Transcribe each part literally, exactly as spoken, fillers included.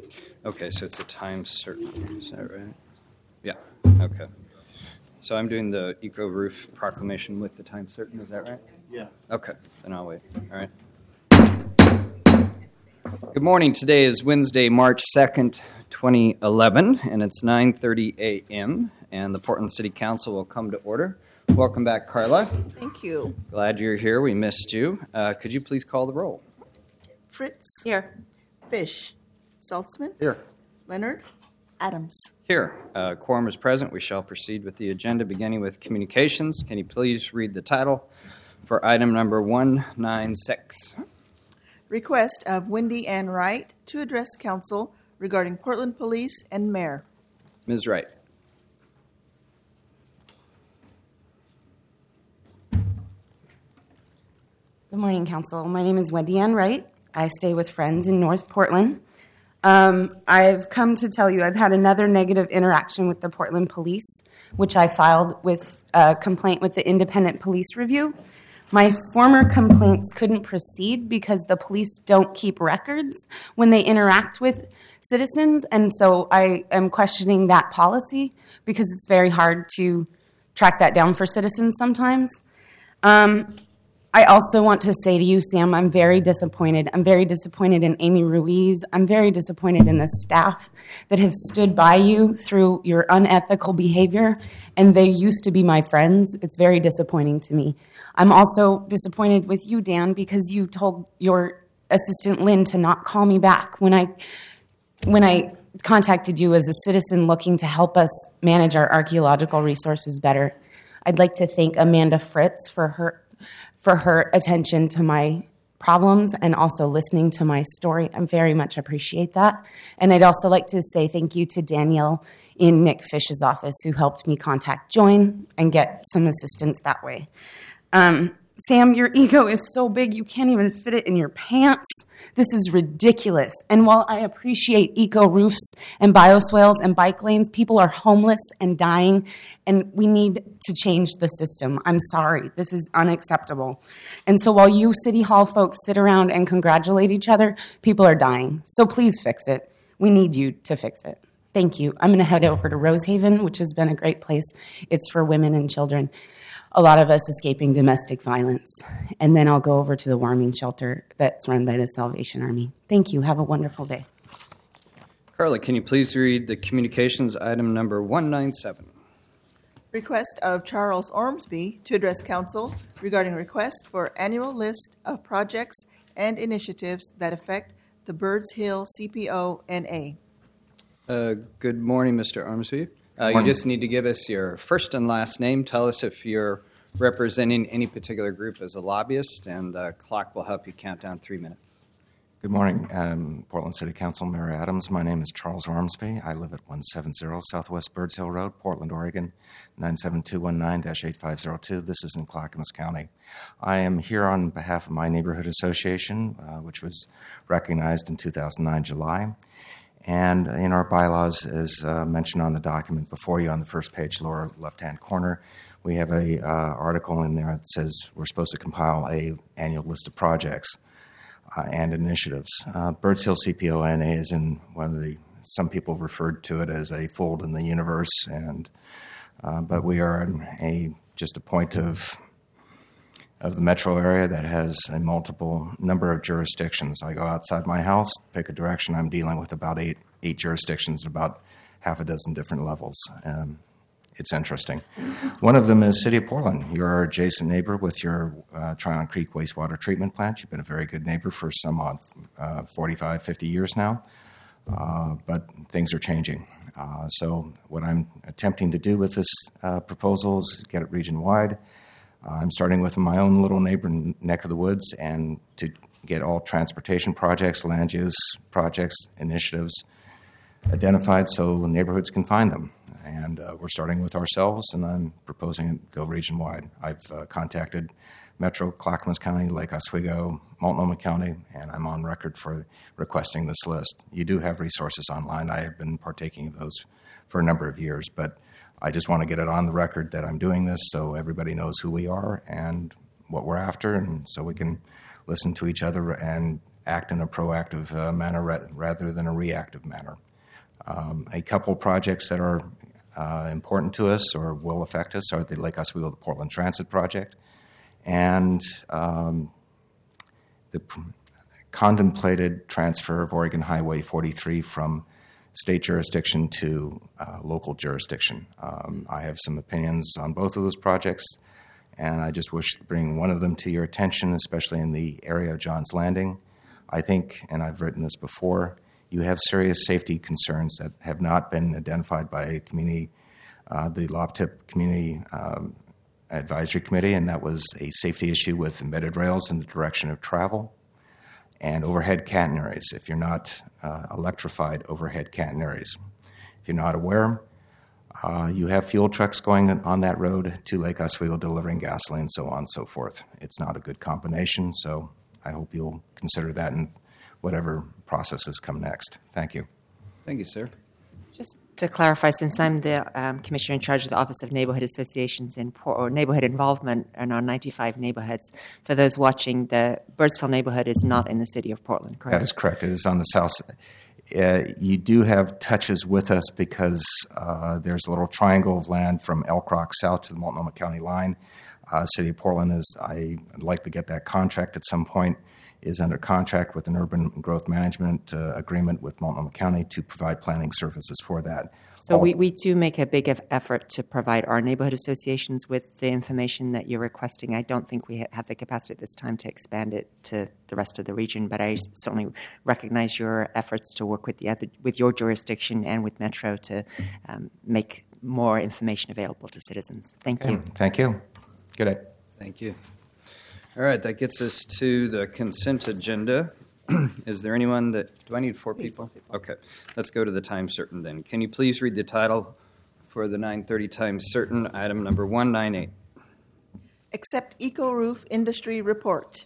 Okay, so it's a time certain, is that right? Yeah, okay. So I'm doing the Eco Roof proclamation with the time certain, is that right? Yeah. Okay, then I'll wait. All right. Good morning. Today is Wednesday, March second, twenty eleven, and it's nine thirty a.m., and the Portland City Council will come to order. Welcome back, Carla. Thank you. Glad you're here. We missed you. Uh, could you please call the roll? Fritz. Here. Fish. Saltzman. Here. Leonard. Adams. Here. Uh, quorum is present. We shall proceed with the agenda, beginning with communications. Can you please read the title for item number one ninety-six? Request of Wendy Ann Wright to address council regarding Portland Police and Mayor. Miz Wright. Good morning, Council. My name is Wendy Ann Wright. I stay with friends in North Portland. Um, I've come to tell you I've had another negative interaction with the Portland Police, which I filed with a complaint with the Independent Police Review. My former complaints couldn't proceed because the police don't keep records when they interact with citizens, and so I am questioning that policy because it's very hard to track that down for citizens sometimes. Um, I also want to say to you, Sam, I'm very disappointed. I'm very disappointed in Amy Ruiz. I'm very disappointed in the staff that have stood by you through your unethical behavior, and they used to be my friends. It's very disappointing to me. I'm also disappointed with you, Dan, because you told your assistant, Lynn, to not call me back when I, when I contacted you as a citizen looking to help us manage our archaeological resources better. I'd like to thank Amanda Fritz for her for her attention to my problems and also listening to my story. I very much appreciate that. And I'd also like to say thank you to Danielle in Nick Fish's office who helped me contact Join and get some assistance that way. Um, Sam, your ego is so big you can't even fit it in your pants. This is ridiculous. And while I appreciate eco roofs and bioswales and bike lanes, people are homeless and dying, and we need to change the system. I'm sorry. This is unacceptable. And so while you City Hall folks sit around and congratulate each other, people are dying. So please fix it. We need you to fix it. Thank you. I'm going to head over to Rosehaven, which has been a great place. It's for women and children. A lot of us escaping domestic violence. And then I'll go over to the warming shelter that's run by the Salvation Army. Thank you. Have a wonderful day. Carla, can you please read the communications item number one ninety-seven? Request of Charles Ormsby to address council regarding request for annual list of projects and initiatives that affect the Birds Hill C P O N A. Uh, good morning, Mister Ormsby. Uh, you just need to give us your first and last name. Tell us if you're representing any particular group as a lobbyist, and the clock will help you count down three minutes. Good morning, um, Portland City Council, Mayor Adams. My name is Charles Ormsby. I live at one seventy Southwest Birds Hill Road, Portland, Oregon, nine seven two one nine dash eight five zero two. This is in Clackamas County. I am here on behalf of my neighborhood association, uh, which was recognized in two thousand nine, July. And in our bylaws, as uh, mentioned on the document before you on the first page, lower left-hand corner, we have a uh, article in there that says we're supposed to compile a annual list of projects uh, and initiatives. Uh, Birds Hill C P O N A is in one of the, some people referred to it as a fold in the universe, and uh, but we are a just a point of of the metro area that has a multiple number of jurisdictions. I go outside my house, pick a direction, I'm dealing with about eight eight jurisdictions at about half a dozen different levels. Um, it's interesting. One of them is City of Portland. You're our adjacent neighbor with your uh, Tryon Creek wastewater treatment plant. You've been a very good neighbor for some odd uh, forty-five, fifty years now, uh, but things are changing. Uh, so what I'm attempting to do with this uh, proposal is get it region-wide. Uh, I'm starting with my own little neighbor neck of the woods and to get all transportation projects, land use projects, initiatives identified so neighborhoods can find them. And uh, we're starting with ourselves, and I'm proposing it go region-wide. I've uh, contacted Metro, Clackamas County, Lake Oswego, Multnomah County, and I'm on record for requesting this list. You do have resources online. I have been partaking of those for a number of years, but I just want to get it on the record that I'm doing this so everybody knows who we are and what we're after, and so we can listen to each other and act in a proactive uh, manner ra- rather than a reactive manner. Um, a couple projects that are uh, important to us or will affect us are the Lake Oswego, the Portland Transit Project, and um, the pr- contemplated transfer of Oregon Highway forty-three from state jurisdiction to uh, local jurisdiction. Um, I have some opinions on both of those projects, and I just wish to bring one of them to your attention, especially in the area of Johns Landing. I think, and I've written this before, you have serious safety concerns that have not been identified by a community, uh, the LOPTIP Community um, Advisory Committee, and that was a safety issue with embedded rails in the direction of travel and overhead catenaries, if you're not uh, electrified overhead catenaries. If you're not aware, uh, you have fuel trucks going on that road to Lake Oswego delivering gasoline, so on and so forth. It's not a good combination, so I hope you'll consider that in whatever processes come next. Thank you. Thank you, sir. Just to clarify, since I'm the um, commissioner in charge of the Office of Neighborhood Associations and or Neighborhood Involvement in our ninety-five neighborhoods, for those watching, the Birdsville neighborhood is not in the city of Portland, correct? That is correct. It is on the south side. Uh, you do have touches with us because uh, there's a little triangle of land from Elk Rock south to the Multnomah County line. Uh, City of Portland is, I'd like to get that contract at some point, is under contract with an urban growth management uh, agreement with Multnomah County to provide planning services for that. So we, we do make a big effort to provide our neighborhood associations with the information that you're requesting. I don't think we have the capacity at this time to expand it to the rest of the region, but I certainly recognize your efforts to work with the other, with your jurisdiction and with Metro to um, make more information available to citizens. Thank Okay. you. Thank you. Good day. Thank you. All right, that gets us to the consent agenda. Is there anyone that, do I need four people? Okay, let's go to the time certain then. Can you please read the title for the nine thirty time certain, item number one ninety-eight? Accept Eco Roof Industry Report.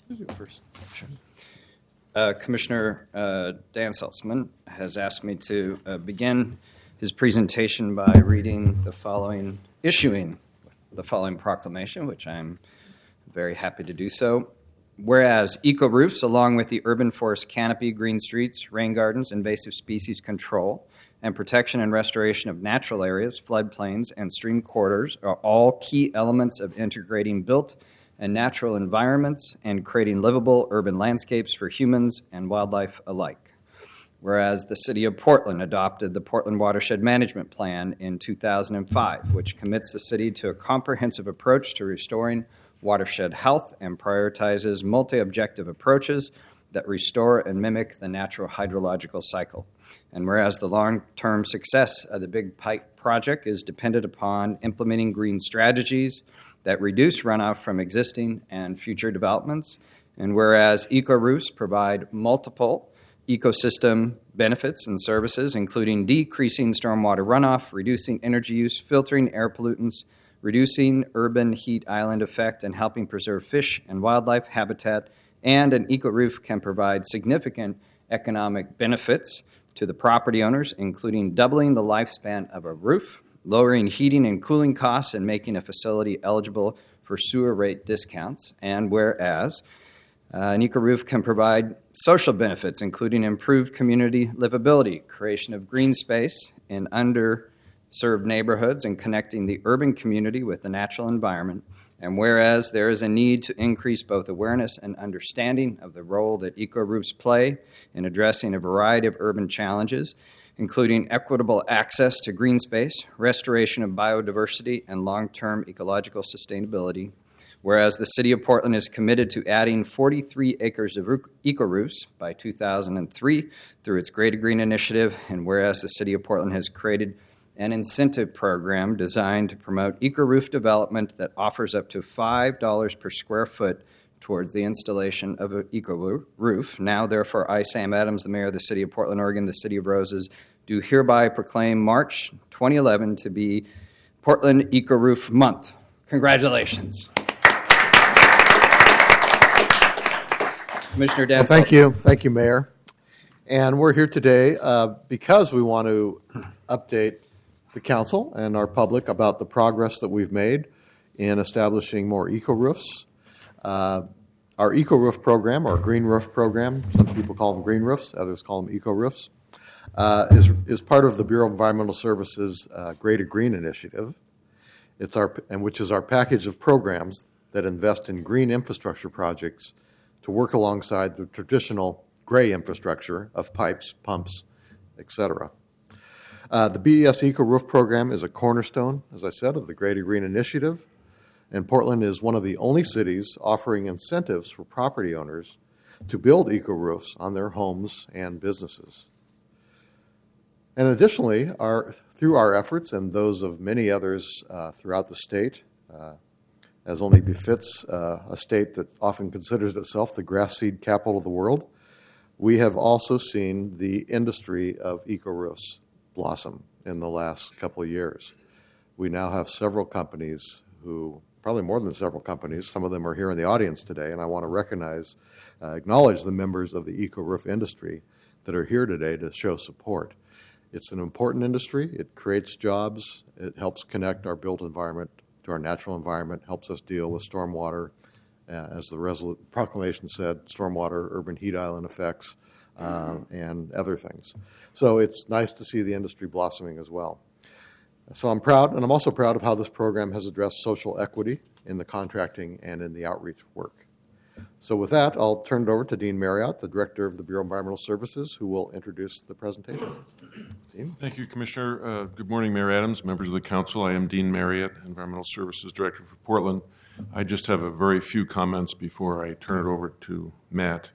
Uh, Commissioner uh, Dan Saltzman has asked me to uh, begin his presentation by reading the following, issuing the following proclamation, which I'm very happy to do so. Whereas Eco Roofs, along with the Urban Forest Canopy, Green Streets, Rain Gardens, Invasive Species Control, and Protection and Restoration of Natural Areas, Floodplains, and Stream Corridors are all key elements of integrating built and natural environments and creating livable urban landscapes for humans and wildlife alike. Whereas the City of Portland adopted the Portland Watershed Management Plan in two thousand five, which commits the city to a comprehensive approach to restoring watershed health and prioritizes multi-objective approaches that restore and mimic the natural hydrological cycle. And whereas the long-term success of the Big Pipe project is dependent upon implementing green strategies that reduce runoff from existing and future developments, and whereas eco-roofs provide multiple ecosystem benefits and services, including decreasing stormwater runoff, reducing energy use, filtering air pollutants, reducing urban heat island effect, and helping preserve fish and wildlife habitat, and an eco-roof can provide significant economic benefits to the property owners, including doubling the lifespan of a roof, lowering heating and cooling costs, and making a facility eligible for sewer rate discounts. And whereas uh, an eco-roof can provide social benefits, including improved community livability, creation of green space in under served neighborhoods, and connecting the urban community with the natural environment. And whereas there is a need to increase both awareness and understanding of the role that eco-roofs play in addressing a variety of urban challenges, including equitable access to green space, restoration of biodiversity, and long-term ecological sustainability. Whereas the City of Portland is committed to adding forty-three acres of eco-roofs by two thousand three through its Greater Green Initiative, and whereas the City of Portland has created an incentive program designed to promote eco-roof development that offers up to five dollars per square foot towards the installation of an eco-roof. Now, therefore, I, Sam Adams, the mayor of the City of Portland, Oregon, the City of Roses, do hereby proclaim March twenty eleven to be Portland Eco-Roof Month. Congratulations. Commissioner Dan. Well, thank you. Thank you, Mayor. And we're here today uh, because we want to update the council and our public about the progress that we've made in establishing more eco-roofs. Uh, our Eco Roof program, or Green Roof program, some people call them green roofs, others call them eco roofs, uh, is, is part of the Bureau of Environmental Services uh, Gray to Green initiative, It's our, and which is our package of programs that invest in green infrastructure projects to work alongside the traditional gray infrastructure of pipes, pumps, et cetera. Uh, the B E S Eco Roof program is a cornerstone, as I said, of the Gray to Green initiative. And Portland is one of the only cities offering incentives for property owners to build eco-roofs on their homes and businesses. And additionally, our, through our efforts and those of many others uh, throughout the state, uh, as only befits uh, a state that often considers itself the grass seed capital of the world, we have also seen the industry of eco-roofs blossom in the last couple of years. We now have several companies who probably more than several companies. Some of them are here in the audience today, and I want to recognize, uh, acknowledge the members of the eco-roof industry that are here today to show support. It's an important industry. It creates jobs. It helps connect our built environment to our natural environment, helps us deal with stormwater, uh, as the resol- proclamation said, stormwater, urban heat island effects, uh, and other things. So it's nice to see the industry blossoming as well. So I'm proud, and I'm also proud of how this program has addressed social equity in the contracting and in the outreach work. So with that, I'll turn it over to Dean Marriott, the Director of the Bureau of Environmental Services, who will introduce the presentation. Dean? Thank you, Commissioner. Uh, good morning, Mayor Adams, members of the Council. I am Dean Marriott, Environmental Services Director for Portland. I just have a very few comments before I turn it over to Matt.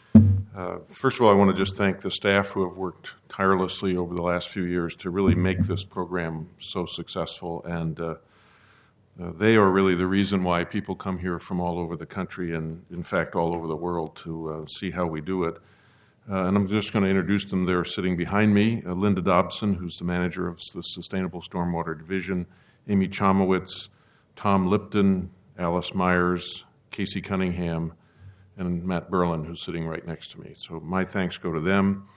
Uh, first of all, I want to just thank the staff who have worked tirelessly over the last few years to really make this program so successful, and uh, uh, they are really the reason why people come here from all over the country and, in fact, all over the world to uh, see how we do it. Uh, and I'm just going to introduce them. They're sitting behind me. Uh, Linda Dobson, who's the manager of the Sustainable Stormwater Division, Amy Chomowitz, Tom Lipton, Alice Myers, Casey Cunningham, and Matt Berlin, who's sitting right next to me. So my thanks go to them.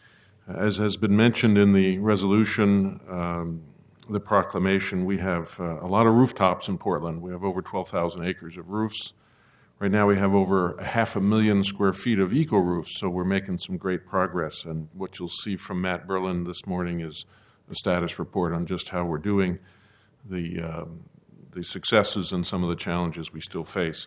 As has been mentioned in the resolution, um, the proclamation, we have uh, a lot of rooftops in Portland. We have over twelve thousand acres of roofs. Right now we have over a half a million square feet of eco-roofs, so we're making some great progress. And what you'll see from Matt Berlin this morning is a status report on just how we're doing, the, uh, the successes and some of the challenges we still face.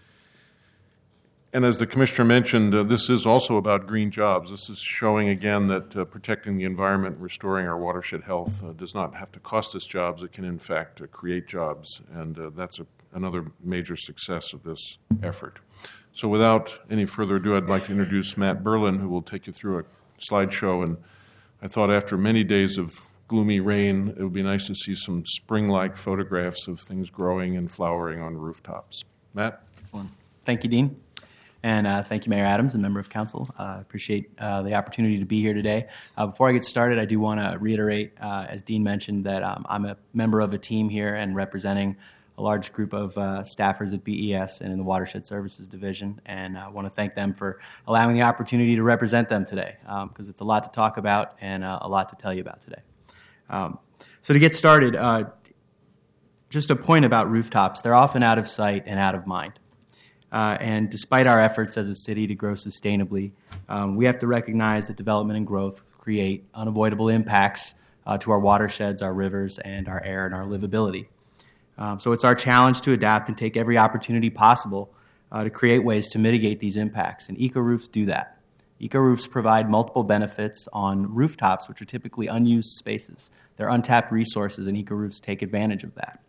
And as the Commissioner mentioned, uh, this is also about green jobs. This is showing again that uh, protecting the environment and restoring our watershed health uh, does not have to cost us jobs. It can, in fact, uh, create jobs, and uh, that's a, another major success of this effort. So without any further ado, I'd like to introduce Matt Berlin, who will take you through a slideshow. And I thought after many days of gloomy rain, it would be nice to see some spring-like photographs of things growing and flowering on rooftops. Matt? Thank you, Dean. And uh, thank you, Mayor Adams and member of council. I uh, appreciate uh, the opportunity to be here today. Uh, before I get started, I do want to reiterate, uh, as Dean mentioned, that um, I'm a member of a team here and representing a large group of uh, staffers at B E S and in the Watershed Services Division. And I want to thank them for allowing the opportunity to represent them today, because um, it's a lot to talk about and uh, a lot to tell you about today. Um, so to get started, uh, just a point about rooftops. They're often out of sight and out of mind. Uh, and despite our efforts as a city to grow sustainably, um, we have to recognize that development and growth create unavoidable impacts uh, to our watersheds, our rivers, and our air and our livability. Um, so it's our challenge to adapt and take every opportunity possible uh, to create ways to mitigate these impacts. And eco-roofs do that. Eco-roofs provide multiple benefits on rooftops, which are typically unused spaces. They're untapped resources, and eco-roofs take advantage of that.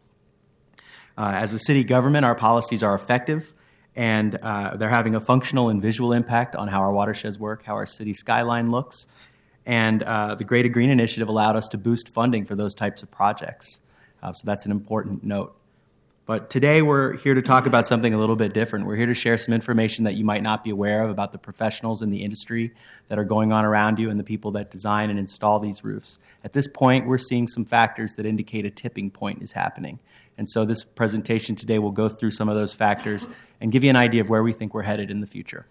Uh, as a city government, our policies are effective, and uh, they're having a functional and visual impact on how our watersheds work, how our city skyline looks. And uh, the Gray to Green initiative allowed us to boost funding for those types of projects. Uh, so that's an important note. But today we're here to talk about something a little bit different. We're here to share some information that you might not be aware of about the professionals in the industry that are going on around you and the people that design and install these roofs. At this point, we're seeing some factors that indicate a tipping point is happening. And so this presentation today will go through some of those factors and give you an idea of where we think we're headed in the future.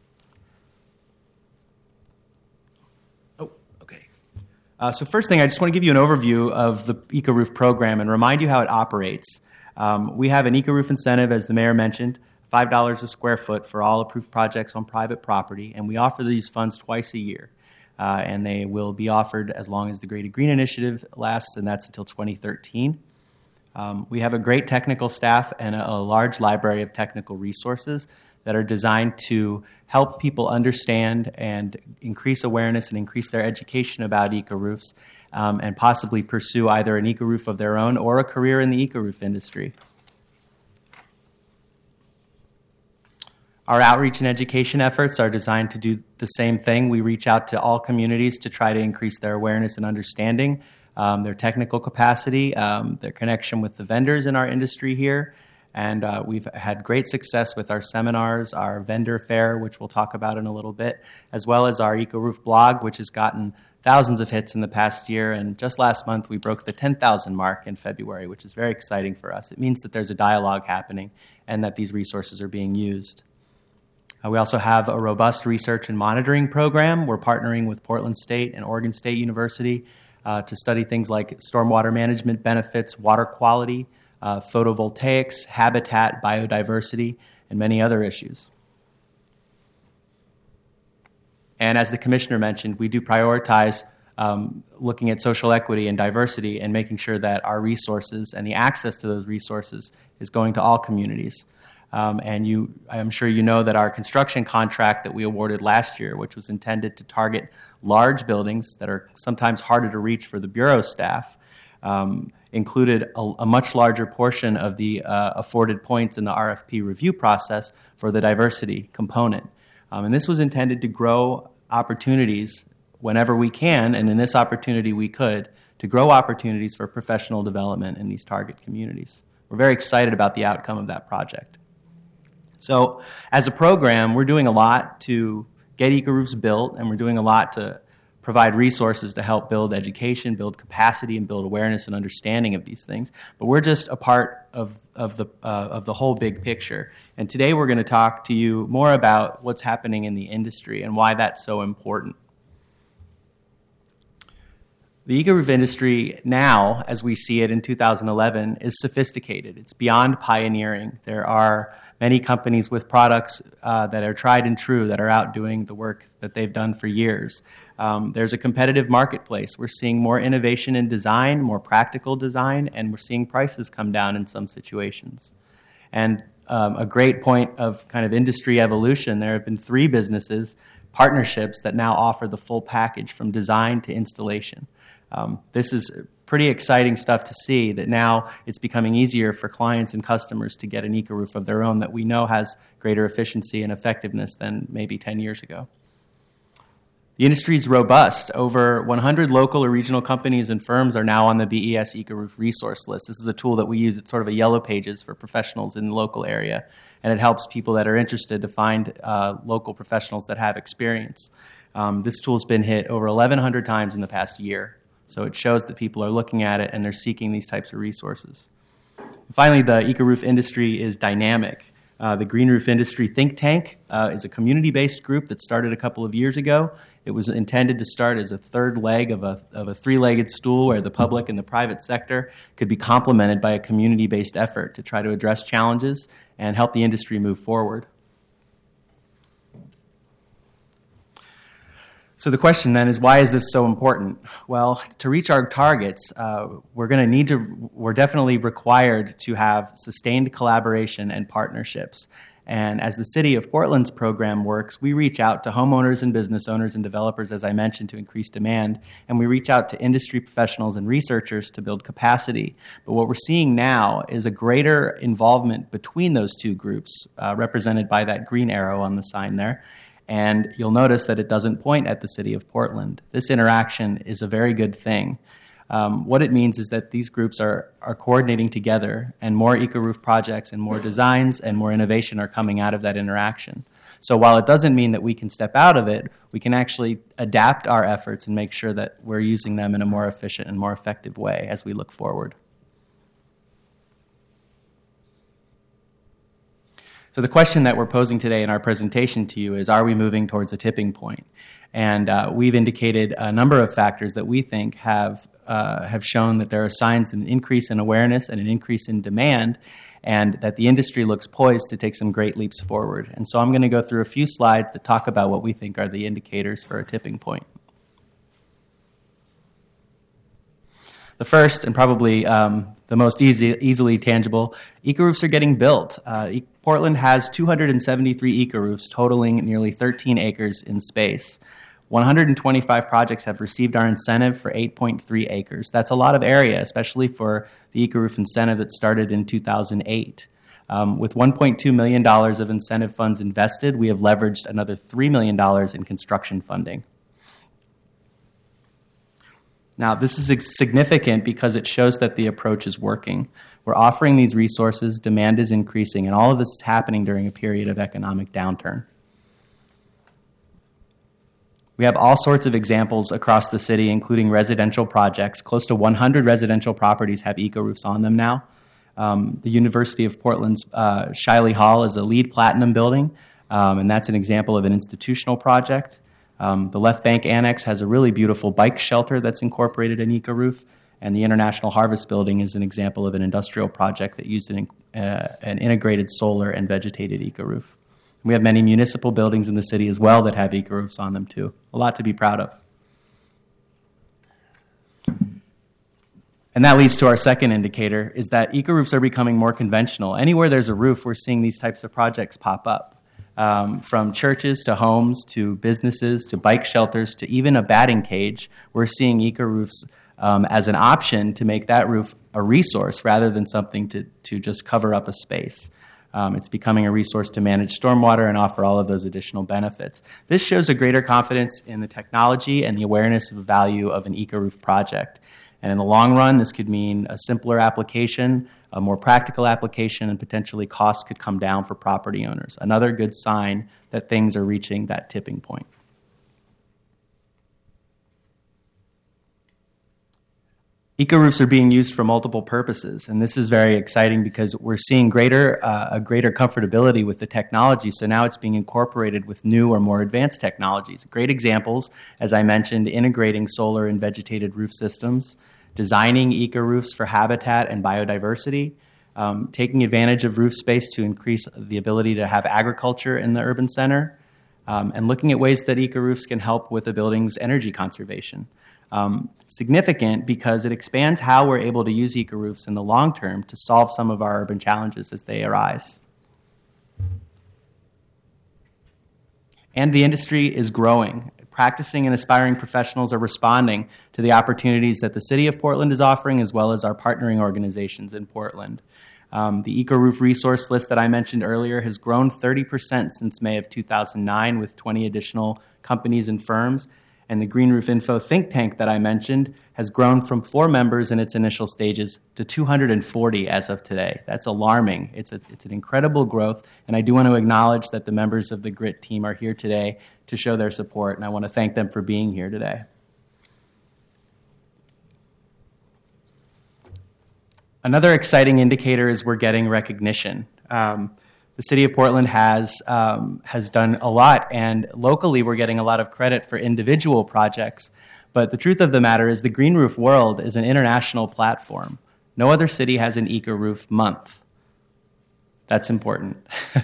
Oh, okay. Uh, so first thing, I just want to give you an overview of the EcoRoof program and remind you how it operates. Um, we have an EcoRoof incentive, as the mayor mentioned, five dollars a square foot for all approved projects on private property, and we offer these funds twice a year. Uh, and they will be offered as long as the Graded Green Initiative lasts, and that's until twenty thirteen. Um, we have a great technical staff and a, a large library of technical resources that are designed to help people understand and increase awareness and increase their education about eco-roofs, um, and possibly pursue either an eco-roof of their own or a career in the eco-roof industry. Our outreach and education efforts are designed to do the same thing. We reach out to all communities to try to increase their awareness and understanding, um, their technical capacity, um, their connection with the vendors in our industry here. And uh, we've had great success with our seminars, our vendor fair, which we'll talk about in a little bit, as well as our EcoRoof blog, which has gotten thousands of hits in the past year. And just last month, we broke the ten thousand mark in February, which is very exciting for us. It means that there's a dialogue happening and that these resources are being used. Uh, we also have a robust research and monitoring program. We're partnering with Portland State and Oregon State University uh, to study things like stormwater management benefits, water quality, uh, photovoltaics, habitat, biodiversity, and many other issues. And as the Commissioner mentioned, we do prioritize um, looking at social equity and diversity and making sure that our resources and the access to those resources is going to all communities. Um, and you, I'm sure you know that our construction contract that we awarded last year, which was intended to target large buildings that are sometimes harder to reach for the Bureau staff, um, included a, a much larger portion of the uh, afforded points in the R F P review process for the diversity component. Um, and this was intended to grow opportunities whenever we can, and in this opportunity we could, to grow opportunities for professional development in these target communities. We're very excited about the outcome of that project. So as a program, we're doing a lot to get eco-roofs built, and we're doing a lot to provide resources to help build education, build capacity, and build awareness and understanding of these things. But we're just a part of, of, the, uh, of the whole big picture. And today we're going to talk to you more about what's happening in the industry and why that's so important. The eco-roof industry now, as we see it in two thousand eleven, is sophisticated. It's beyond pioneering. There are many companies with products uh, that are tried and true that are out doing the work that they've done for years. Um, there's a competitive marketplace. We're seeing more innovation in design, more practical design, and we're seeing prices come down in some situations. And um, a great point of kind of industry evolution, there have been three businesses, partnerships that now offer the full package from design to installation. Um, this is pretty exciting stuff to see, that now it's becoming easier for clients and customers to get an eco-roof of their own that we know has greater efficiency and effectiveness than maybe ten years ago. The industry is robust. Over one hundred local or regional companies and firms are now on the B E S Eco-Roof resource list. This is a tool that we use. It's sort of a yellow pages for professionals in the local area, and it helps people that are interested to find uh, local professionals that have experience. Um, this tool's been hit over eleven hundred times in the past year. So it shows that people are looking at it and they're seeking these types of resources. Finally, the eco-roof industry is dynamic. Uh, the Green Roof Industry Think Tank uh, is a community-based group that started a couple of years ago. It was intended to start as a third leg of a, of a three-legged stool where the public and the private sector could be complemented by a community-based effort to try to address challenges and help the industry move forward. So the question then is, why is this so important? Well, to reach our targets, uh, we're going to need to, we're definitely required to have sustained collaboration and partnerships. And as the City of Portland's program works, we reach out to homeowners and business owners and developers, as I mentioned, to increase demand. And we reach out to industry professionals and researchers to build capacity. But what we're seeing now is a greater involvement between those two groups, uh, represented by that green arrow on the sign there. And you'll notice that it doesn't point at the City of Portland. This interaction is a very good thing. Um, what it means is that these groups are, are coordinating together, and more eco-roof projects and more designs and more innovation are coming out of that interaction. So while it doesn't mean that we can step out of it, we can actually adapt our efforts and make sure that we're using them in a more efficient and more effective way as we look forward. So the question that we're posing today in our presentation to you is, are we moving towards a tipping point? And uh, we've indicated a number of factors that we think have uh, have shown that there are signs of an increase in awareness and an increase in demand, and that the industry looks poised to take some great leaps forward. And so I'm going to go through a few slides that talk about what we think are the indicators for a tipping point. The first, and probably um, the most easy, easily tangible, eco-roofs are getting built. Uh, e- Portland has two hundred seventy-three eco-roofs, totaling nearly thirteen acres in space. one hundred twenty-five projects have received our incentive for eight point three acres. That's a lot of area, especially for the eco-roof incentive that started in two thousand eight. Um, with one point two million dollars of incentive funds invested, we have leveraged another three million dollars in construction funding. Now, this is significant because it shows that the approach is working. We're offering these resources, demand is increasing, and all of this is happening during a period of economic downturn. We have all sorts of examples across the city, including residential projects. Close to one hundred residential properties have eco-roofs on them now. Um, the University of Portland's uh, Shiley Hall is a LEED Platinum building, um, and that's an example of an institutional project. Um, the Left Bank Annex has a really beautiful bike shelter that's incorporated an eco-roof, and the International Harvest Building is an example of an industrial project that used an, uh, an integrated solar and vegetated eco-roof. We have many municipal buildings in the city as well that have eco-roofs on them too. A lot to be proud of. And that leads to our second indicator, is that eco-roofs are becoming more conventional. Anywhere there's a roof, we're seeing these types of projects pop up. Um, from churches to homes to businesses to bike shelters to even a batting cage, we're seeing eco-roofs um, as an option to make that roof a resource rather than something to, to just cover up a space. Um, it's becoming a resource to manage stormwater and offer all of those additional benefits. This shows a greater confidence in the technology and the awareness of the value of an eco-roof project. And in the long run, this could mean a simpler application, a more practical application, and potentially costs could come down for property owners. Another good sign that things are reaching that tipping point. Eco-roofs are being used for multiple purposes, and this is very exciting because we're seeing greater, uh, a greater comfortability with the technology, so now it's being incorporated with new or more advanced technologies. Great examples, as I mentioned, integrating solar and vegetated roof systems, designing eco-roofs for habitat and biodiversity, um, taking advantage of roof space to increase the ability to have agriculture in the urban center, um, and looking at ways that eco-roofs can help with a building's energy conservation. Um, significant because it expands how we're able to use eco-roofs in the long term to solve some of our urban challenges as they arise. And the industry is growing. Practicing and aspiring professionals are responding to the opportunities that the City of Portland is offering, as well as our partnering organizations in Portland. Um, the eco-roof resource list that I mentioned earlier has grown thirty percent since May of two thousand nine with twenty additional companies and firms. And the Green Roof Info think tank that I mentioned has grown from four members in its initial stages to two hundred forty as of today. That's alarming. It's, a, it's an incredible growth, and I do want to acknowledge that the members of the GRIT team are here today to show their support, and I want to thank them for being here today. Another exciting indicator is we're getting recognition. Um, The City of Portland has um, has done a lot, and locally we're getting a lot of credit for individual projects. But the truth of the matter is the Green Roof World is an international platform. No other city has an eco-roof month. That's important.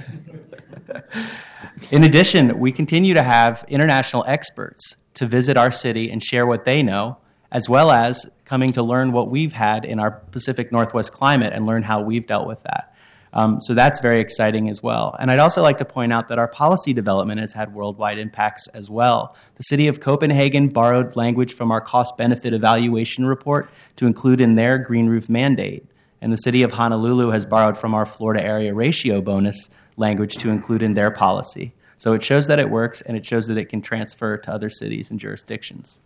In addition, we continue to have international experts to visit our city and share what they know, as well as coming to learn what we've had in our Pacific Northwest climate and learn how we've dealt with that. Um, so that's very exciting as well. And I'd also like to point out that our policy development has had worldwide impacts as well. The City of Copenhagen borrowed language from our cost-benefit evaluation report to include in their green roof mandate. And the City of Honolulu has borrowed from our Florida area ratio bonus language to include in their policy. So it shows that it works, and it shows that it can transfer to other cities and jurisdictions.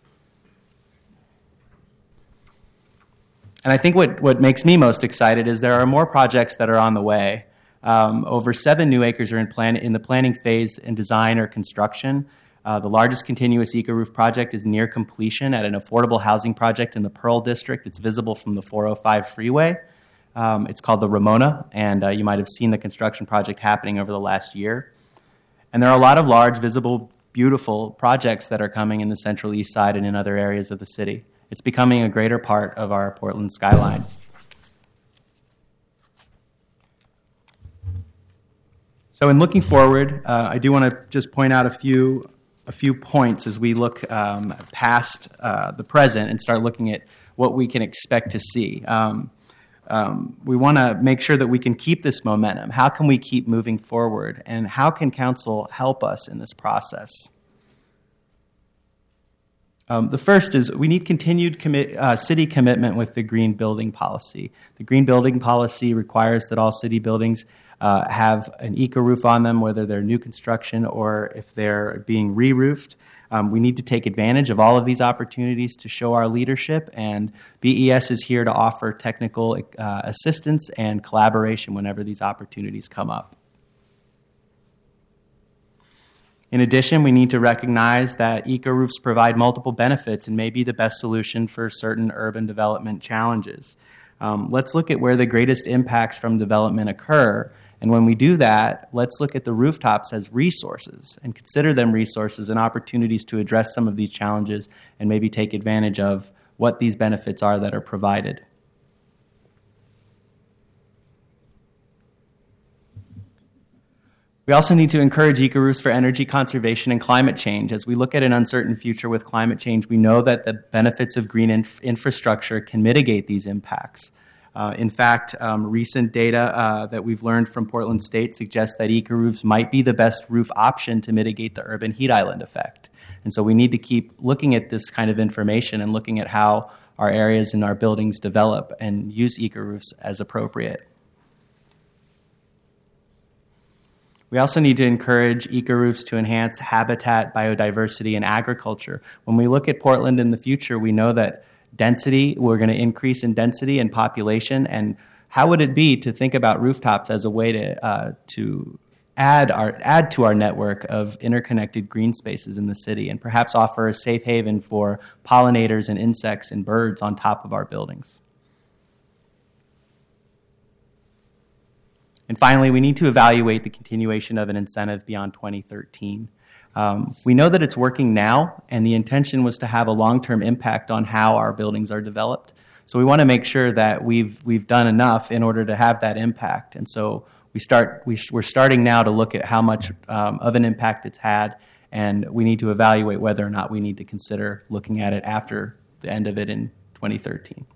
And I think what, what makes me most excited is there are more projects that are on the way. Um, over seven new acres are in, plan, in the planning phase in design or construction. Uh, the largest continuous eco-roof project is near completion at an affordable housing project in the Pearl District. It's visible from the four oh five freeway. Um, it's called the Ramona, and uh, you might have seen the construction project happening over the last year. And there are a lot of large, visible, beautiful projects that are coming in the Central East Side and in other areas of the city. It's becoming a greater part of our Portland skyline. So in looking forward, uh, I do want to just point out a few a few points as we look um, past uh, the present and start looking at what we can expect to see. Um, um, we want to make sure that we can keep this momentum. How can we keep moving forward? And how can council help us in this process? Um, the first is we need continued commi- uh, city commitment with the green building policy. The green building policy requires that all city buildings uh, have an eco-roof on them, whether they're new construction or if they're being re-roofed. Um, we need to take advantage of all of these opportunities to show our leadership, and B E S is here to offer technical uh, assistance and collaboration whenever these opportunities come up. In addition, we need to recognize that eco-roofs provide multiple benefits and may be the best solution for certain urban development challenges. Um, let's look at where the greatest impacts from development occur. And when we do that, let's look at the rooftops as resources and consider them resources and opportunities to address some of these challenges and maybe take advantage of what these benefits are that are provided. We also need to encourage eco-roofs for energy conservation and climate change. As we look at an uncertain future with climate change, we know that the benefits of green inf- infrastructure can mitigate these impacts. Uh, in fact, um, recent data uh, that we've learned from Portland State suggests that eco-roofs might be the best roof option to mitigate the urban heat island effect. And so we need to keep looking at this kind of information and looking at how our areas and our buildings develop and use eco-roofs as appropriate. We also need to encourage eco-roofs to enhance habitat, biodiversity, and agriculture. When we look at Portland in the future, we know that density, we're going to increase in density and population, and how would it be to think about rooftops as a way to uh, to add our add to our network of interconnected green spaces in the city, and perhaps offer a safe haven for pollinators and insects and birds on top of our buildings. And finally, we need to evaluate the continuation of an incentive beyond twenty thirteen. Um, we know that it's working now, and the intention was to have a long-term impact on how our buildings are developed. So we want to make sure that we've we've done enough in order to have that impact. And so we start we, we're starting now to look at how much um, of an impact it's had, and we need to evaluate whether or not we need to consider looking at it after the end of it in twenty thirteen.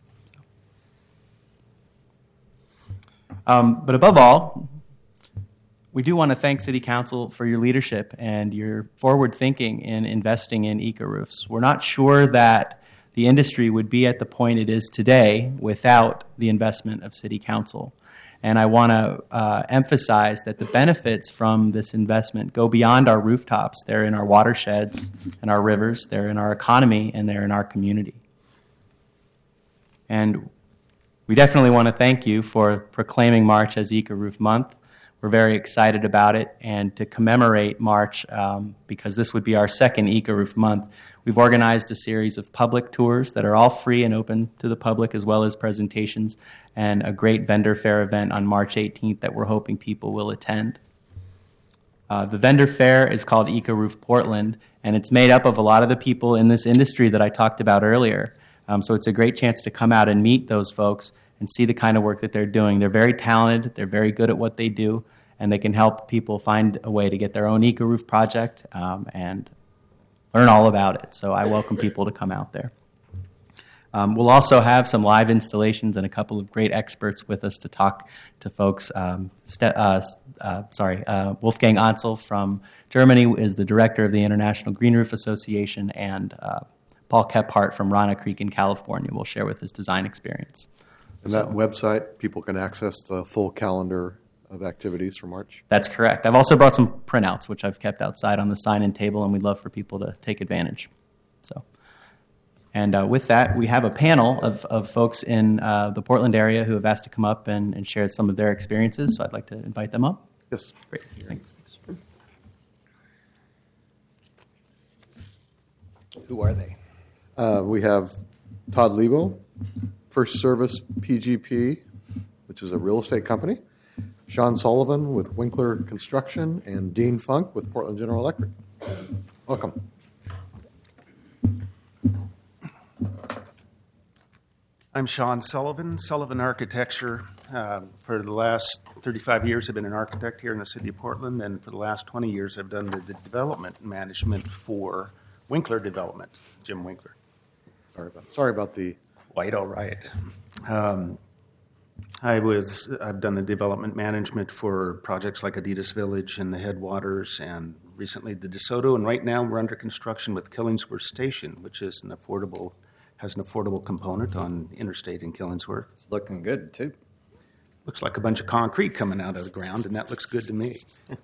Um, but above all, we do want to thank City Council for your leadership and your forward thinking in investing in eco-roofs. We're not sure that the industry would be at the point it is today without the investment of City Council. And I want to uh, emphasize that the benefits from this investment go beyond our rooftops. They're in our watersheds and our rivers, they're in our economy, and they're in our community. And we definitely want to thank you for proclaiming March as Eco-Roof Month. We're very excited about it, and to commemorate March, um, because this would be our second Eco-Roof Month, we've organized a series of public tours that are all free and open to the public, as well as presentations, and a great vendor fair event on March eighteenth that we're hoping people will attend. Uh, the vendor fair is called Eco-Roof Portland, and it's made up of a lot of the people in this industry that I talked about earlier. Um, so it's a great chance to come out and meet those folks and see the kind of work that they're doing. They're very talented, they're very good at what they do, and they can help people find a way to get their own eco-roof project um, and learn all about it. So I welcome people to come out there. Um, we'll also have some live installations and a couple of great experts with us to talk to folks. Um, st- uh, uh, sorry, uh, Wolfgang Ansel from Germany is the director of the International Green Roof Association, and uh, Paul Kephart from Rana Creek in California will share with his design experience. And that website, people can access the full calendar of activities for March? That's correct. I've also brought some printouts, which I've kept outside on the sign-in table, and we'd love for people to take advantage. So, And uh, with that, we have a panel of, of folks in uh, the Portland area who have asked to come up and, and share some of their experiences, so I'd like to invite them up. Yes. Great. Thanks. Who are they? Uh, we have Todd Lebo, First Service P G P, which is a real estate company, Sean Sullivan with Winkler Construction, and Dean Funk with Portland General Electric. Welcome. I'm Sean Sullivan, Sullivan Architecture. Uh, for the last thirty-five years, I've been an architect here in the city of Portland, and for the last twenty years, I've done the, the development management for Winkler Development, Jim Winkler. Sorry about, sorry about the... Quite all right. Um, I was, I've done the development management for projects like Adidas Village and the Headwaters, and recently the DeSoto, and right now we're under construction with Killingsworth Station, which is an affordable, has an affordable component on Interstate in Killingsworth. It's looking good, too. Looks like a bunch of concrete coming out of the ground, and that looks good to me.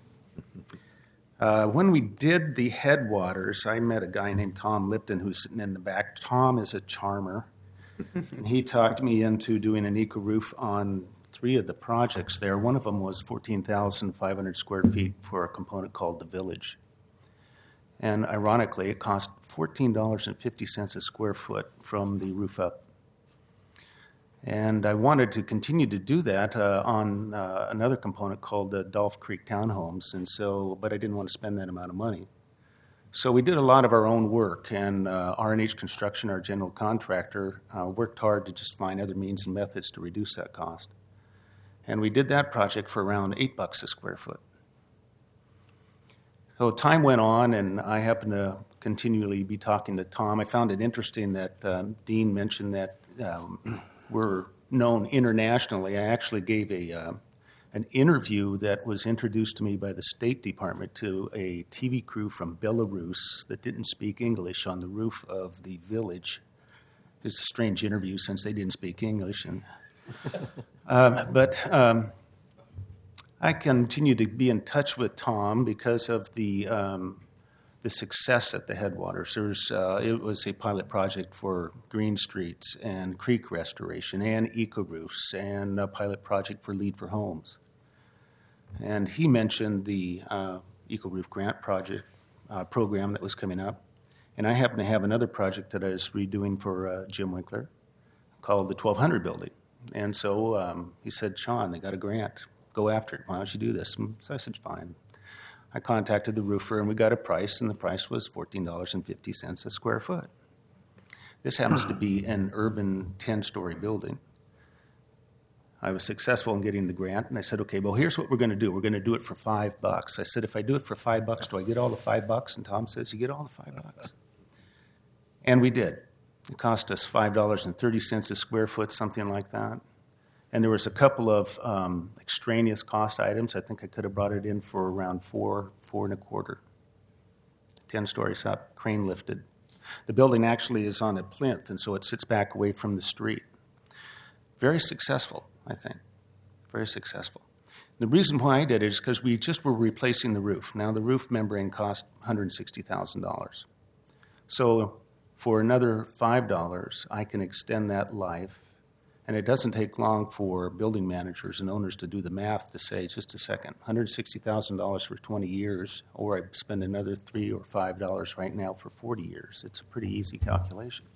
uh, when we did the Headwaters, I met a guy named Tom Lipton who's sitting in the back. Tom is a charmer, and he talked me into doing an eco roof on three of the projects there. One of them was fourteen thousand five hundred square feet for a component called The Village. And ironically, it cost fourteen dollars and fifty cents a square foot from the roof up. And I wanted to continue to do that uh, on uh, another component called the Dolph Creek Townhomes, and so, but I didn't want to spend that amount of money. So we did a lot of our own work, and uh, R and H Construction, our general contractor, uh, worked hard to just find other means and methods to reduce that cost. And we did that project for around eight bucks a square foot. So time went on, and I happened to continually be talking to Tom. I found it interesting that um, Dean mentioned that um, we're known internationally. I actually gave a uh, an interview that was introduced to me by the State Department to a T V crew from Belarus that didn't speak English on the roof of the Village. It's a strange interview since they didn't speak English. And, um, but um, I continue to be in touch with Tom because of the um, the success at the Headwaters. There's, uh, it was a pilot project for green streets and creek restoration and eco-roofs and a pilot project for Lead for Homes. And he mentioned the uh, eco-roof grant project uh, program that was coming up. And I happen to have another project that I was redoing for uh, Jim Winkler called the twelve hundred building. And so um, he said, Sean, they got a grant. Go after it. Why don't you do this? And so I said, fine. I contacted the roofer, and we got a price, and the price was fourteen dollars and fifty cents a square foot. This happens to be an urban ten-story building. I was successful in getting the grant, and I said, okay, well, here's what we're going to do. We're going to do it for five bucks. I said, if I do it for five bucks, do I get all the five bucks? And Tom says, you get all the five bucks. And we did. It cost us five dollars and thirty cents a square foot, something like that. And there was a couple of um, extraneous cost items. I think I could have brought it in for around four, four and a quarter. Ten stories up, crane lifted. The building actually is on a plinth, and so it sits back away from the street. Very successful, I think. Very successful. The reason why I did it is because we just were replacing the roof. Now, the roof membrane cost one hundred sixty thousand dollars. So for another five dollars, I can extend that life. And it doesn't take long for building managers and owners to do the math to say, just a second, one hundred sixty thousand dollars for twenty years, or I spend another three or five dollars right now for forty years. It's a pretty easy calculation.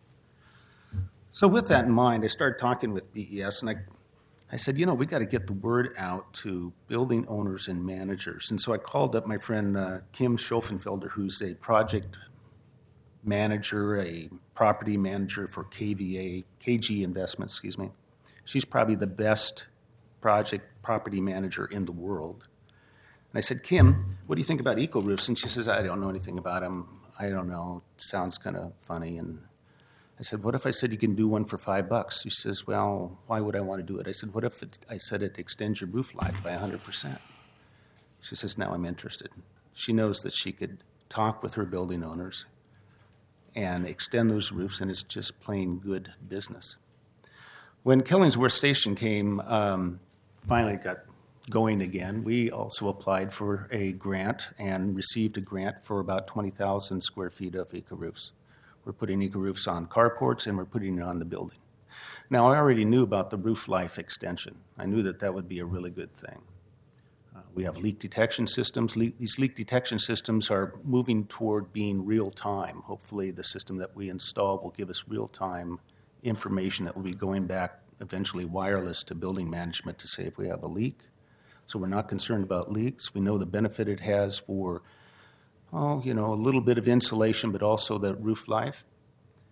So with that in mind, I started talking with B E S, and I, I said, you know, we got to get the word out to building owners and managers. And so I called up my friend uh, Kim Schoffenfelder, who's a project manager, a property manager for K V A, K G Investments, excuse me. She's probably the best project property manager in the world. And I said, Kim, what do you think about eco roofs? And she says, I don't know anything about them. I don't know. It sounds kind of funny. And I said, what if I said you can do one for five bucks? She says, well, why would I want to do it? I said, what if it, I said it extends your roof life by one hundred percent? She says, now I'm interested. She knows that she could talk with her building owners and extend those roofs, and it's just plain good business. When Killingsworth Station came, um, finally got going again, we also applied for a grant and received a grant for about twenty thousand square feet of eco-roofs. We're putting eco-roofs on carports, and we're putting it on the building. Now, I already knew about the roof life extension. I knew that that would be a really good thing. Uh, we have leak detection systems. Le- these leak detection systems are moving toward being real-time. Hopefully, the system that we install will give us real-time information that will be going back eventually wireless to building management to say if we have a leak. So we're not concerned about leaks. We know the benefit it has for, oh, you know, a little bit of insulation, but also the roof life.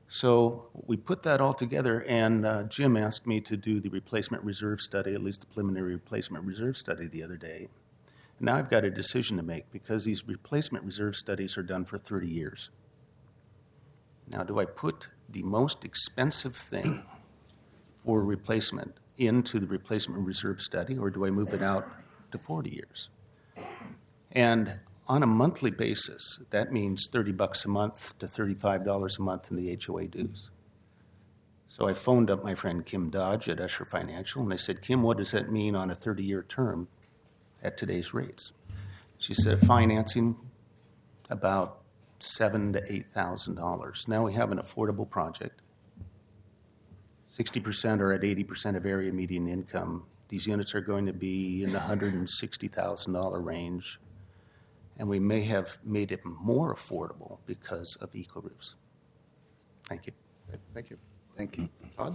So we put that all together, and uh, Jim asked me to do the replacement reserve study, at least the preliminary replacement reserve study the other day. And now I've got a decision to make because these replacement reserve studies are done for thirty years. Now, do I put the most expensive thing for replacement into the replacement reserve study, or do I move it out to forty years? And on a monthly basis, that means thirty bucks a month to thirty-five dollars a month in the H O A dues. So I phoned up my friend Kim Dodge at Usher Financial, and I said, Kim, what does that mean on a thirty-year term at today's rates? She said, financing about seven to eight thousand dollars. Now we have an affordable project. Sixty percent are at eighty percent of area median income. These units are going to be in the one hundred sixty thousand dollars range. And we may have made it more affordable because of eco-roofs. Thank you. Thank you. Thank you. Todd?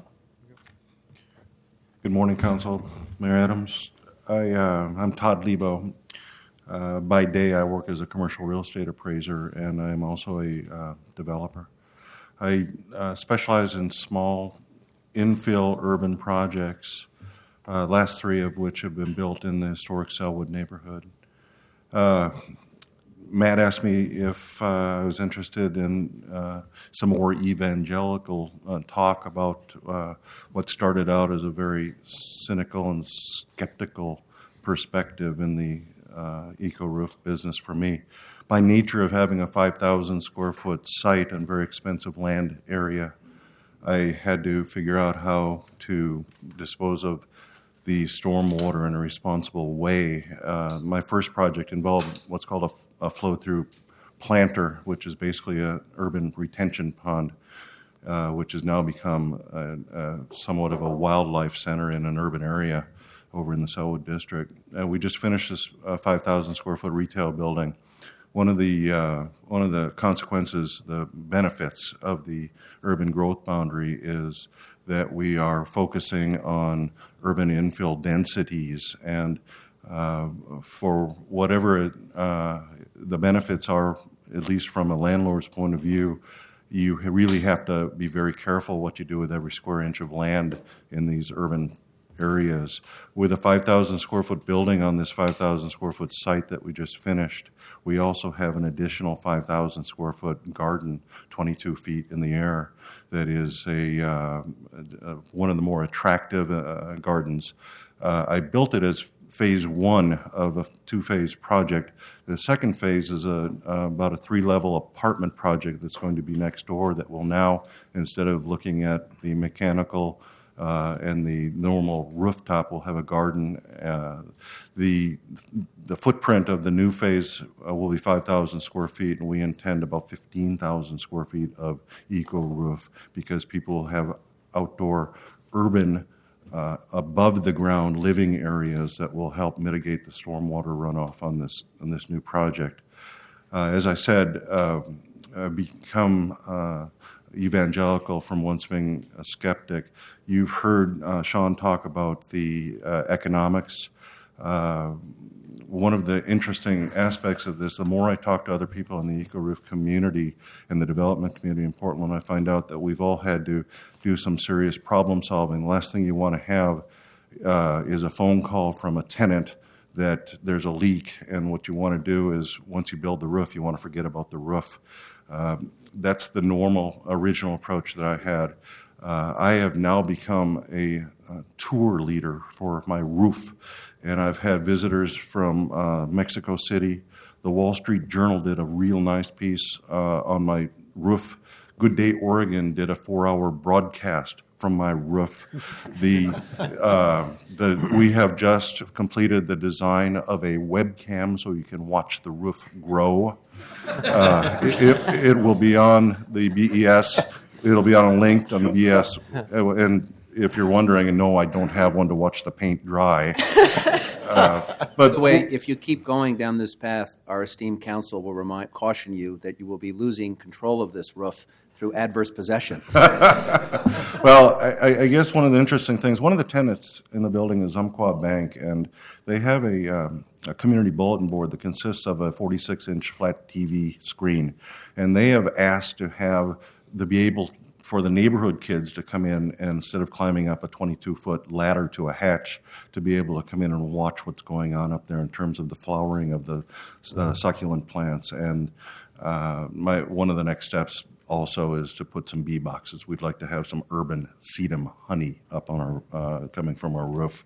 Good morning, Council. Mayor Adams. I, uh, I'm Todd Lebo. Uh, by day, I work as a commercial real estate appraiser, and I'm also a uh, developer. I uh, specialize in small infill urban projects, uh, last three of which have been built in the historic Selwood neighborhood. Uh, Matt asked me if uh, I was interested in uh, some more evangelical uh, talk about uh, what started out as a very cynical and skeptical perspective in the uh, eco-roof business for me. By nature of having a five thousand square foot site and very expensive land area, I had to figure out how to dispose of the stormwater in a responsible way. Uh, my first project involved what's called a a flow-through planter, which is basically an urban retention pond, uh, which has now become a, a somewhat of a wildlife center in an urban area over in the Selwood district. Uh, we just finished this uh, five thousand square foot retail building. One of the uh, one of the consequences, the benefits of the urban growth boundary is that we are focusing on urban infill densities, and uh, for whatever uh, the benefits are, at least from a landlord's point of view, you really have to be very careful what you do with every square inch of land in these urban areas. With a five thousand square foot building on this five thousand square foot site that we just finished, we also have an additional five thousand square foot garden, twenty-two feet in the air, that is a, uh, a one of the more attractive uh, gardens. Uh, I built it as phase one of a two-phase project. The second phase is a, uh, about a three-level apartment project that's going to be next door that will now, instead of looking at the mechanical uh, and the normal rooftop, will have a garden. Uh, the the footprint of the new phase uh, will be five thousand square feet, and we intend about fifteen thousand square feet of eco-roof because people will have outdoor urban Uh, above the ground living areas that will help mitigate the stormwater runoff on this on this new project. Uh, as I said, uh, I've become uh, evangelical from once being a skeptic. You've heard uh, Sean talk about the uh, economics. Uh, one of the interesting aspects of this, the more I talk to other people in the eco-roof community and the development community in Portland, I find out that we've all had to do some serious problem solving. The last thing you want to have uh, is a phone call from a tenant that there's a leak, and what you want to do is once you build the roof, you want to forget about the roof. Uh, that's the normal original approach that I had. Uh, I have now become a, a tour leader for my roof, and I've had visitors from uh, Mexico City. The Wall Street Journal did a real nice piece uh, on my roof. Good Day Oregon did a four-hour broadcast from my roof. The, uh, the we have just completed the design of a webcam so you can watch the roof grow. Uh, it, it, it will be on the B E S. It'll be on a link on the B E S. And if you're wondering, and no, I don't have one to watch the paint dry. Uh, but By the way, if you keep going down this path, our esteemed council will remind, caution you that you will be losing control of this roof through adverse possession. Well, I, I guess one of the interesting things, one of the tenants in the building is Umpqua Bank, and they have a, um, a community bulletin board that consists of a forty-six inch flat T V screen, and they have asked to have to be able for the neighborhood kids to come in and instead of climbing up a twenty-two foot ladder to a hatch, to be able to come in and watch what's going on up there in terms of the flowering of the uh, succulent plants. And uh, my one of the next steps also is to put some bee boxes. We'd like to have some urban sedum honey up on our uh, coming from our roof.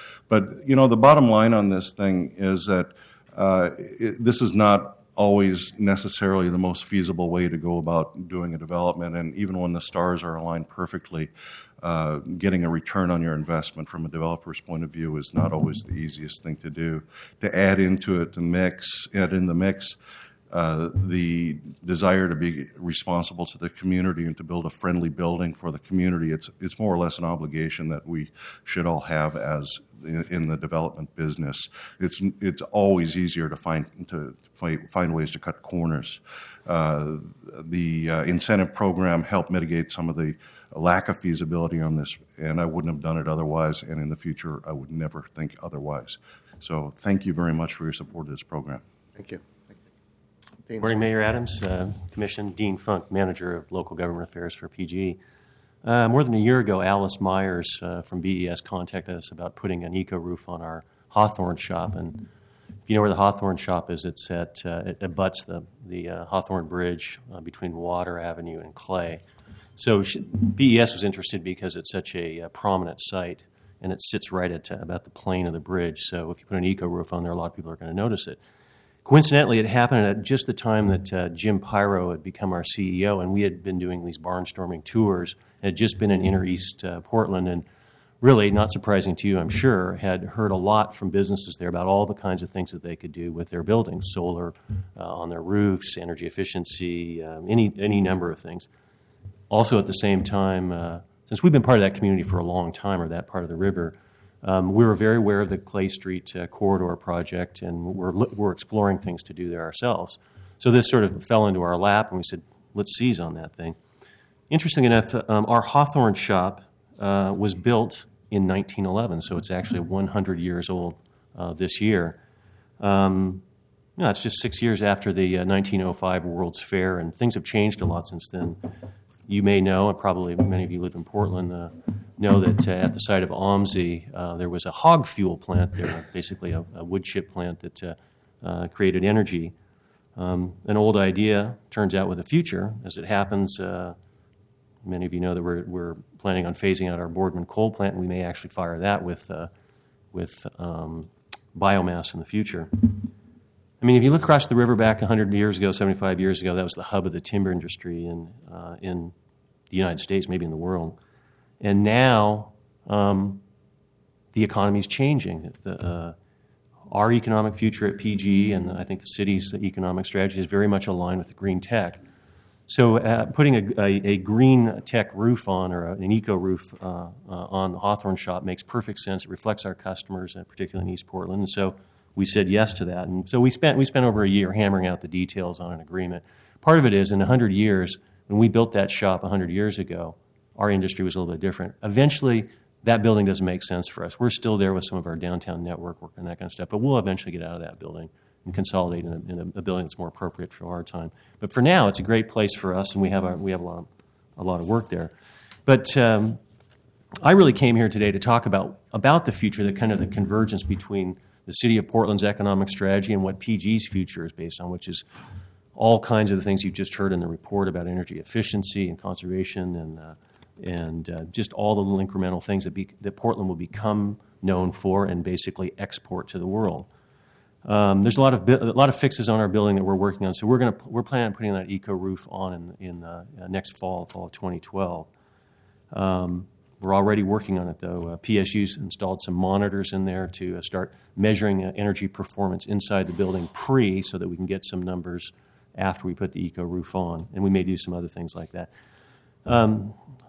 But you know, the bottom line on this thing is that uh, it, this is not always necessarily the most feasible way to go about doing a development. And even when the stars are aligned perfectly, uh, getting a return on your investment from a developer's point of view is not always the easiest thing to do. To add into it, to mix, add in the mix, uh, the desire to be responsible to the community and to build a friendly building for the community, it's, it's more or less an obligation that we should all have as in the development business. It's it's always easier to find to find, find ways to cut corners. Uh, the uh, incentive program helped mitigate some of the lack of feasibility on this, and I wouldn't have done it otherwise, and in the future I would never think otherwise. So thank you very much for your support of this program. Thank you. Good morning, Mayor Adams, uh, Commission, Dean Funk, Manager of Local Government Affairs for P G E. Uh, more than a year ago, Alice Myers uh, from B E S contacted us about putting an eco roof on our Hawthorne shop. And if you know where the Hawthorne shop is, it's at uh, it abuts the the uh, Hawthorne Bridge uh, between Water Avenue and Clay. So she, B E S was interested because it's such a, a prominent site, and it sits right at uh, about the plane of the bridge. So if you put an eco roof on there, a lot of people are going to notice it. Coincidentally, it happened at just the time that uh, Jim Pyro had become our C E O, and we had been doing these barnstorming tours, and had just been in Inner East uh, Portland, and really, not surprising to you, I'm sure, had heard a lot from businesses there about all the kinds of things that they could do with their buildings, solar uh, on their roofs, energy efficiency, um, any any number of things. Also, at the same time, uh, since we've been part of that community for a long time, or that part of the river, Um, we were very aware of the Clay Street uh, corridor project, and we're, we're exploring things to do there ourselves. So this sort of fell into our lap, and we said, let's seize on that thing. Interesting enough, um, our Hawthorne shop uh, was built in nineteen eleven, so it's actually one hundred years old uh, this year. Um, you know, it's just six years after the uh, nineteen oh five World's Fair, and things have changed a lot since then. You may know, and probably many of you live in Portland, uh, know that uh, at the site of OMSI, uh, there was a hog fuel plant there, basically a, a wood chip plant that uh, uh, created energy. Um, an old idea turns out with a future. As it happens, uh, many of you know that we're, we're planning on phasing out our Boardman coal plant, and we may actually fire that with, uh, with um, biomass in the future. I mean, if you look across the river back one hundred years ago, seventy-five years ago, that was the hub of the timber industry in, uh, in the United States, maybe in the world. And now um, the economy is changing. The, uh, our economic future at P G E, and I think the city's economic strategy, is very much aligned with the green tech. So uh, putting a, a, a green tech roof on, or a, an eco roof uh, uh, on the Hawthorne shop makes perfect sense. It reflects our customers, uh, particularly in East Portland. And so we said yes to that. And so we spent we spent over a year hammering out the details on an agreement. Part of it is, in one hundred years, when we built that shop one hundred years ago, our industry was a little bit different. Eventually, that building doesn't make sense for us. We're still there with some of our downtown network work and that kind of stuff, but we'll eventually get out of that building and consolidate in a, in a building that's more appropriate for our time. But for now, it's a great place for us, and we have our, we have a lot of, a lot of work there. But um, I really came here today to talk about about the future, the kind of the convergence between the City of Portland's economic strategy and what P G's future is based on, which is all kinds of the things you've just heard in the report about energy efficiency and conservation, and uh, and uh, just all the little incremental things that, be, that Portland will become known for and basically export to the world. Um, there's a lot of a lot of fixes on our building that we're working on, so we're going to we're planning on putting that eco roof on in, in uh, next fall, fall of twenty twelve. Um, we're already working on it, though. Uh, P S U's installed some monitors in there to uh, start measuring uh, energy performance inside the building pre, so that we can get some numbers after we put the eco roof on, and we may do some other things like that. Um,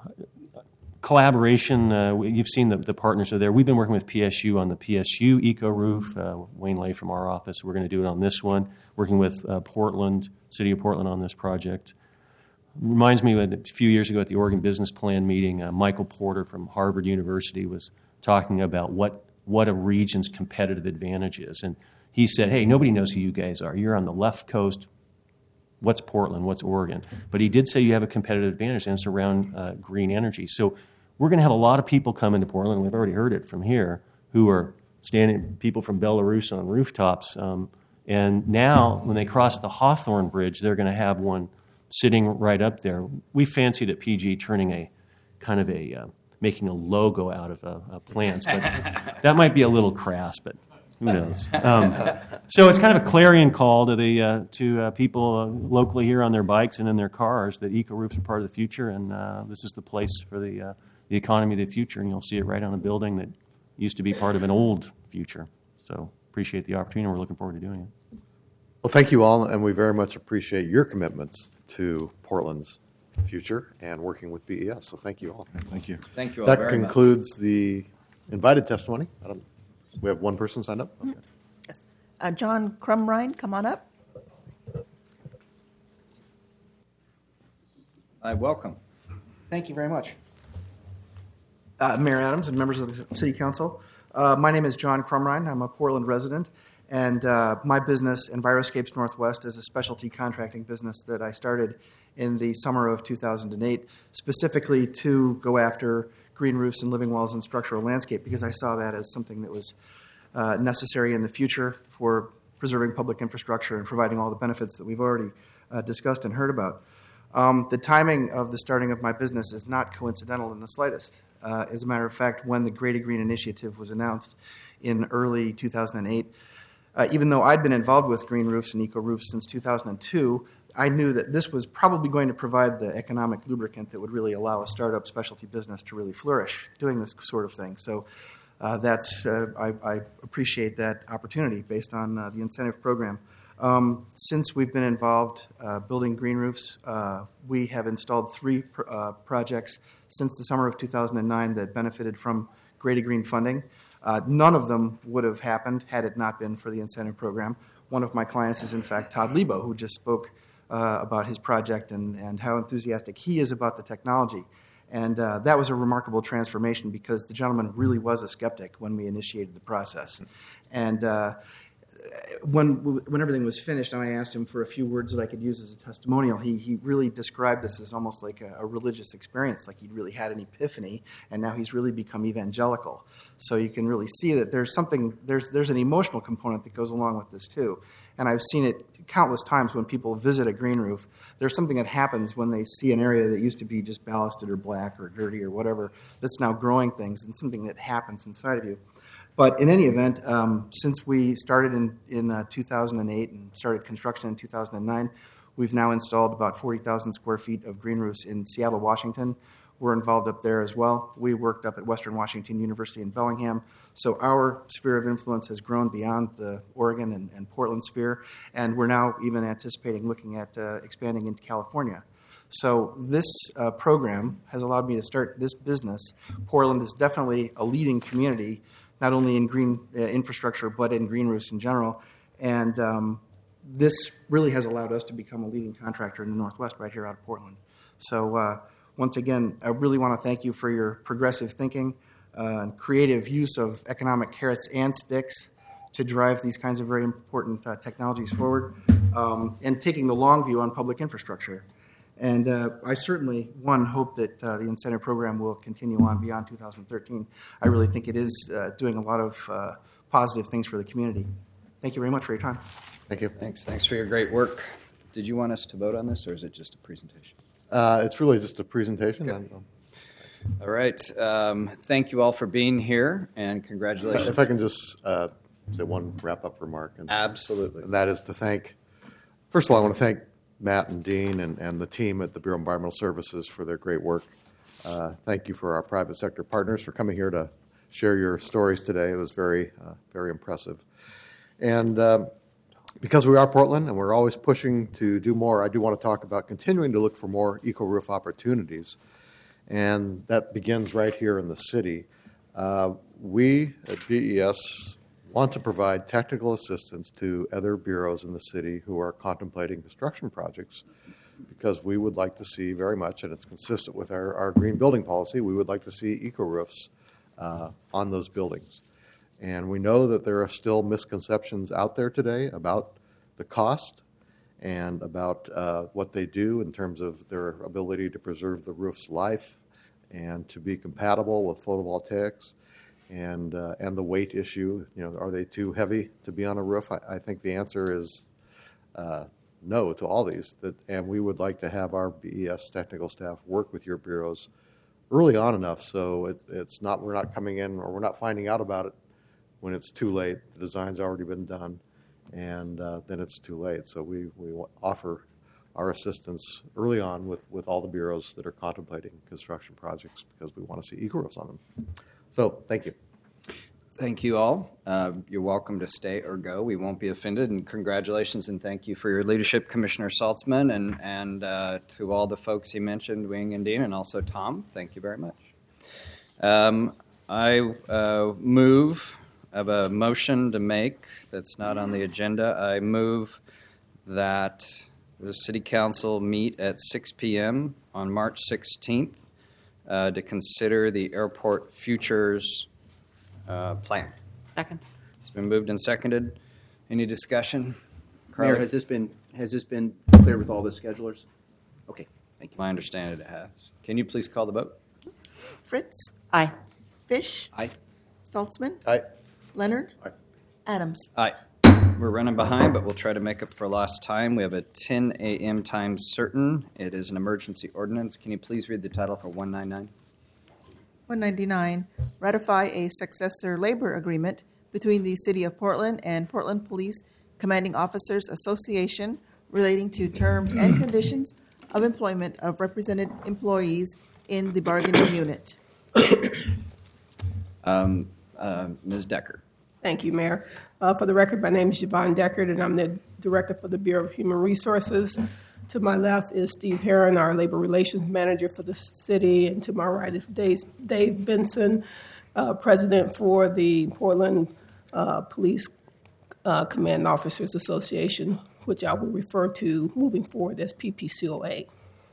collaboration, uh, you've seen the, the partners are there. We've been working with P S U on the P S U eco roof. Uh, Wayne Lay from our office, we're going to do it on this one. Working with uh, Portland, City of Portland on this project. Reminds me that a few years ago at the Oregon Business Plan meeting, uh, Michael Porter from Harvard University was talking about what, what a region's competitive advantage is. And he said, hey, nobody knows who you guys are. You're on the left coast, what's Portland, what's Oregon. But he did say you have a competitive advantage, and it's around uh, green energy. So we're going to have a lot of people come into Portland, and we've already heard it from here, who are standing, people from Belarus on rooftops. Um, and now, when they cross the Hawthorne Bridge, they're going to have one sitting right up there. We fancied at P G turning a kind of a, uh, making a logo out of uh, uh, plants, but that might be a little crass, but who knows? Um, so it's kind of a clarion call to the uh, to uh, people uh, locally here on their bikes and in their cars that eco roofs are part of the future, and uh, this is the place for the uh, the economy of the future. And you'll see it right on a building that used to be part of an old future. So appreciate the opportunity, and we're looking forward to doing it. Well, thank you all, and we very much appreciate your commitments to Portland's future and working with B E S. So thank you all. Thank you. Thank you all That very concludes the invited testimony. I don't, we have one person signed up. Okay. Yes. Uh, John Crumrine, come on up. much. I welcome. Thank you very much. Uh, Mayor Adams and members of the City Council, uh, my name is John Crumrine. I'm a Portland resident, and uh, my business, Enviroscapes Northwest, is a specialty contracting business that I started in the summer of two thousand eight, specifically to go after green roofs and living walls and structural landscape, because I saw that as something that was uh, necessary in the future for preserving public infrastructure and providing all the benefits that we've already uh, discussed and heard about. Um, the timing of the starting of my business is not coincidental in the slightest. Uh, as a matter of fact, when the Greater Green Initiative was announced in early two thousand eight, uh, even though I'd been involved with green roofs and eco roofs since two thousand two, I knew that this was probably going to provide the economic lubricant that would really allow a startup specialty business to really flourish doing this sort of thing. So uh, that's uh, I, I appreciate that opportunity based on uh, the incentive program. Um, since we've been involved uh, building green roofs, uh, we have installed three pr- uh, projects since the summer of two thousand nine that benefited from Greater Green funding. Uh, none of them would have happened had it not been for the incentive program. One of my clients is, in fact, Todd Lebo, who just spoke uh, about his project and, and how enthusiastic he is about the technology. And uh, that was a remarkable transformation because the gentleman really was a skeptic when we initiated the process. And uh, when when everything was finished and I asked him for a few words that I could use as a testimonial, he he really described this as almost like a, a religious experience, like he'd really had an epiphany, and now he's really become evangelical. So you can really see that there's something, there's there's an emotional component that goes along with this too. And I've seen it countless times when people visit a green roof. There's something that happens when they see an area that used to be just ballasted or black or dirty or whatever that's now growing things, and something that happens inside of you. But in any event, um, since we started in, in uh, two thousand eight and started construction in two thousand nine, we've now installed about forty thousand square feet of green roofs in Seattle, Washington. We're involved up there as well. We worked up at Western Washington University in Bellingham. So our sphere of influence has grown beyond the Oregon and, and Portland sphere, and we're now even anticipating looking at uh, expanding into California. So this uh, program has allowed me to start this business. Portland is definitely a leading community, not only in green uh, infrastructure, but in green roofs in general. And um, this really has allowed us to become a leading contractor in the Northwest right here out of Portland. So uh, once again, I really want to thank you for your progressive thinking uh, and creative use of economic carrots and sticks to drive these kinds of very important uh, technologies forward, um, and taking the long view on public infrastructure. And uh, I certainly, one, hope that uh, the incentive program will continue on beyond two thousand thirteen. I really think it is uh, doing a lot of uh, positive things for the community. Thank you very much for your time. Thank you. Thanks. Thanks for your great work. Did you want us to vote on this, or is it just a presentation? Uh, it's really just a presentation. Okay. All right. Um, thank you all for being here, and congratulations. If I can just uh, say one wrap-up remark. And, Absolutely. And that is to thank, first of all, I want to thank Matt and Dean and, and the team at the Bureau of Environmental Services for their great work. Uh, thank you for our private sector partners for coming here to share your stories today. It was very, uh, very impressive. And um, because we are Portland and we're always pushing to do more, I do want to talk about continuing to look for more eco-roof opportunities. And that begins right here in the city. Uh, we at B E S want to provide technical assistance to other bureaus in the city who are contemplating construction projects, because we would like to see very much, and it's consistent with our, our green building policy, we would like to see eco-roofs uh, on those buildings. And we know that there are still misconceptions out there today about the cost and about uh, what they do in terms of their ability to preserve the roof's life and to be compatible with photovoltaics, and uh, and the weight issue. You know, are they too heavy to be on a roof? I, I think the answer is uh, no to all these. That, and we would like to have our B E S technical staff work with your bureaus early on enough so it, it's not we're not coming in or we're not finding out about it when it's too late. The design's already been done, and uh, then it's too late. So we, we offer our assistance early on with, with all the bureaus that are contemplating construction projects because we want to see eco-roofs on them. So thank you. Thank you all. Uh, you're welcome to stay or go. We won't be offended. And congratulations and thank you for your leadership, Commissioner Saltzman, and, and uh, to all the folks you mentioned, Wing and Dean, and also Tom. Thank you very much. Um, I uh, move, I have a motion to make that's not on the agenda. I move that the City Council meet at six p.m. on March sixteenth uh, to consider the airport futures Uh, plan. Second. It's been moved and seconded. Any discussion? Carly? Mayor, has this been has this been cleared with all the schedulers? Okay, thank you. My understanding it has. Can you please call the vote? Fritz? Aye. Fish? Aye. Saltzman? Aye. Leonard? Aye. Adams? Aye. We're running behind, but we'll try to make up for lost time. We have a ten a.m. time certain. It is an emergency ordinance. Can you please read the title for one ninety-nine? one ninety-nine, ratify a successor labor agreement between the City of Portland and Portland Police Commanding Officers Association relating to terms and conditions of employment of represented employees in the bargaining unit. Um, uh, Miz Decker. Thank you, Mayor. Uh, for the record, my name is Yvonne Deckard, and I'm the Director for the Bureau of Human Resources. To my left is Steve Herron, our Labor Relations Manager for the city, and to my right is Dave, Dave Benson, uh, President for the Portland uh, Police uh, Command Officers Association, which I will refer to moving forward as P P C O A.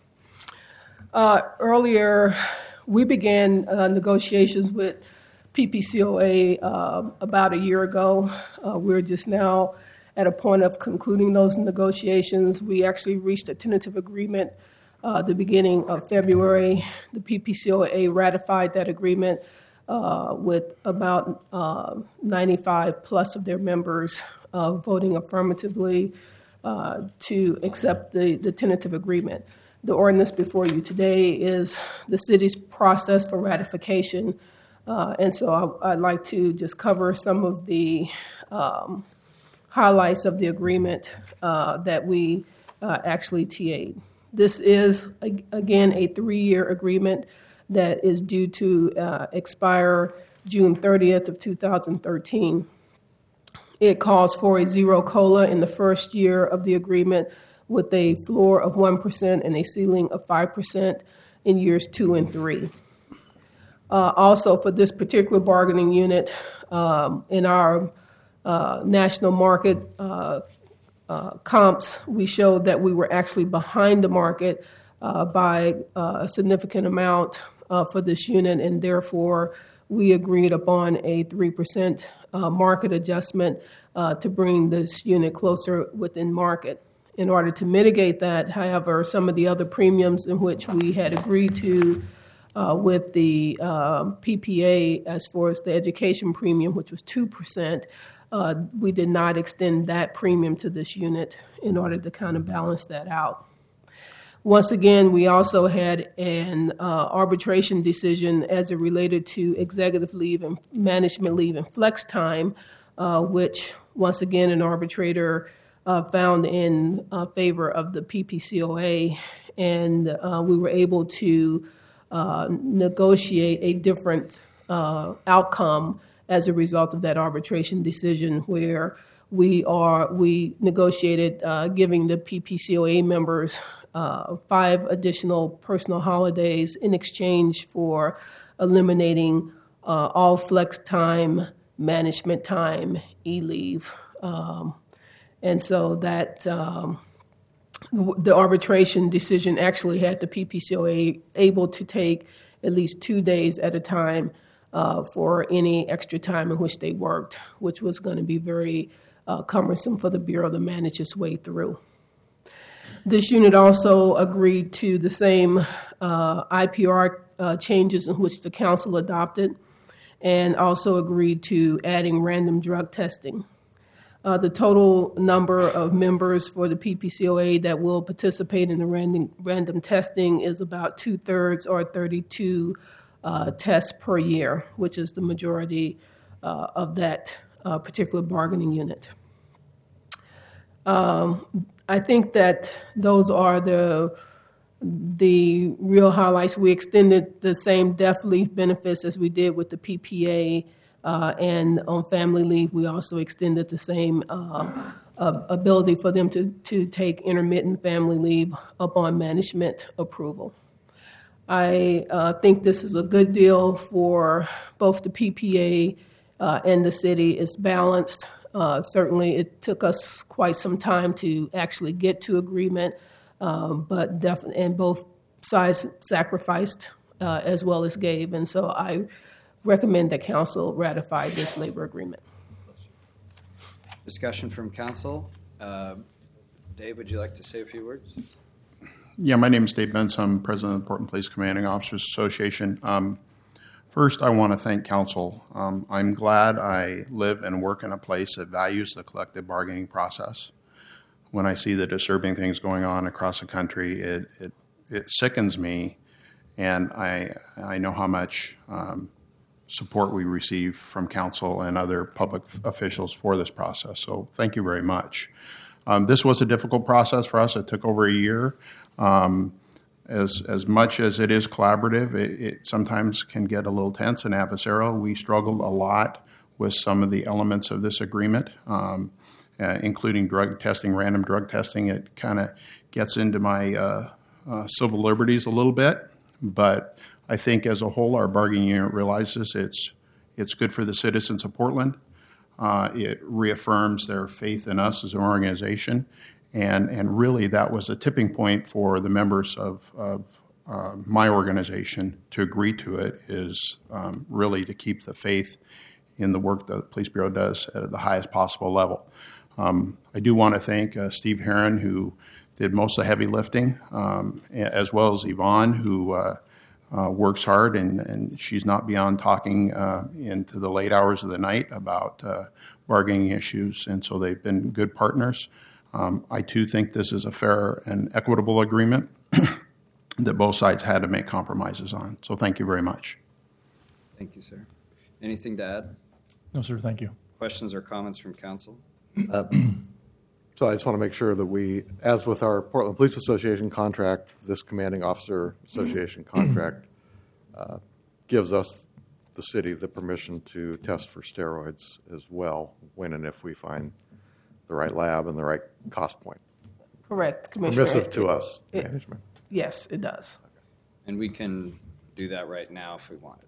Uh, earlier, we began uh, negotiations with P P C O A uh, about a year ago. Uh, we're just now at a point of concluding those negotiations. We actually reached a tentative agreement uh, at the beginning of February. The P P C O A ratified that agreement uh, with about uh, ninety-five plus of their members uh, voting affirmatively uh, to accept the, the tentative agreement. The ordinance before you today is the city's process for ratification, uh, and so I, I'd like to just cover some of the um, highlights of the agreement uh, that we uh, actually T A'd. This is, again, a three-year agreement that is due to uh, expire June thirtieth of two thousand thirteen. It calls for a zero COLA in the first year of the agreement with a floor of one percent and a ceiling of five percent in years two and three. Uh, also, for this particular bargaining unit, um, in our Uh, national market uh, uh, comps, we showed that we were actually behind the market uh, by uh, a significant amount uh, for this unit, and therefore we agreed upon a three percent uh, market adjustment uh, to bring this unit closer within market. In order to mitigate that, however, some of the other premiums in which we had agreed to uh, with the uh, P P A, as far as the education premium, which was two percent, Uh, we did not extend that premium to this unit in order to kind of balance that out. Once again, we also had an uh, arbitration decision as it related to executive leave and management leave and flex time, uh, which, once again, an arbitrator uh, found in uh, favor of the P P C O A, and uh, we were able to uh, negotiate a different uh, outcome as a result of that arbitration decision, where we are we negotiated uh, giving the P P C O A members uh, five additional personal holidays in exchange for eliminating uh, all flex time, management time, e-leave. Um, and so that um, the arbitration decision actually had the P P C O A able to take at least two days at a time Uh, for any extra time in which they worked, which was going to be very uh, cumbersome for the Bureau to manage its way through. This unit also agreed to the same uh, I P R uh, changes in which the council adopted, and also agreed to adding random drug testing. Uh, the total number of members for the P P C O A that will participate in the random, random testing is about two-thirds or thirty-two uh, tests per year, which is the majority uh, of that uh, particular bargaining unit. Um, I think that those are the the real highlights. We extended the same death leave benefits as we did with the P P A, uh, and on family leave, we also extended the same uh, uh, ability for them to, to take intermittent family leave upon management approval. I uh, think this is a good deal for both the P P A uh, and the city. It's balanced. Uh, certainly, it took us quite some time to actually get to agreement. Um, but definitely, and both sides sacrificed uh, as well as gave, and so I recommend that council ratify this labor agreement. Discussion from council. Uh, Dave, would you like to say a few words? Yeah, my name is Dave Bentz. I'm president of the Portland Police Commanding Officers Association. Um, first, I want to thank council. Um, I'm glad I live and work in a place that values the collective bargaining process. When I see the disturbing things going on across the country, it it, it sickens me, and I I know how much um, support we receive from council and other public officials for this process. So thank you very much. Um, this was a difficult process for us. It took over a year. Um, as as much as it is collaborative, it, it sometimes can get a little tense and adversarial. We struggled a lot with some of the elements of this agreement. Um, Uh, including drug testing, random drug testing. It kind of gets into my uh, uh, civil liberties a little bit, but I think as a whole, our bargaining unit realizes it's it's good for the citizens of Portland. Uh, it reaffirms their faith in us as an organization, and and really that was a tipping point for the members of, of uh, my organization to agree to it. Is um, really to keep the faith in the work that the Police Bureau does at the highest possible level. Um, I do want to thank uh, Steve Herron, who did most of the heavy lifting, um, as well as Yvonne, who uh, uh, works hard, and, and she's not beyond talking uh, into the late hours of the night about uh, bargaining issues, and so they've been good partners. Um, I, too, think this is a fair and equitable agreement that both sides had to make compromises on. So thank you very much. Thank you, sir. Anything to add? No, sir, thank you. Questions or comments from council? Uh, so I just want to make sure that we, as with our Portland Police Association contract, this Commanding Officer Association contract uh, gives us, the city, the permission to test for steroids as well when and if we find the right lab and the right cost point. Correct, Commissioner. Permissive to us, it, management. Yes, it does. And we can do that right now if we wanted.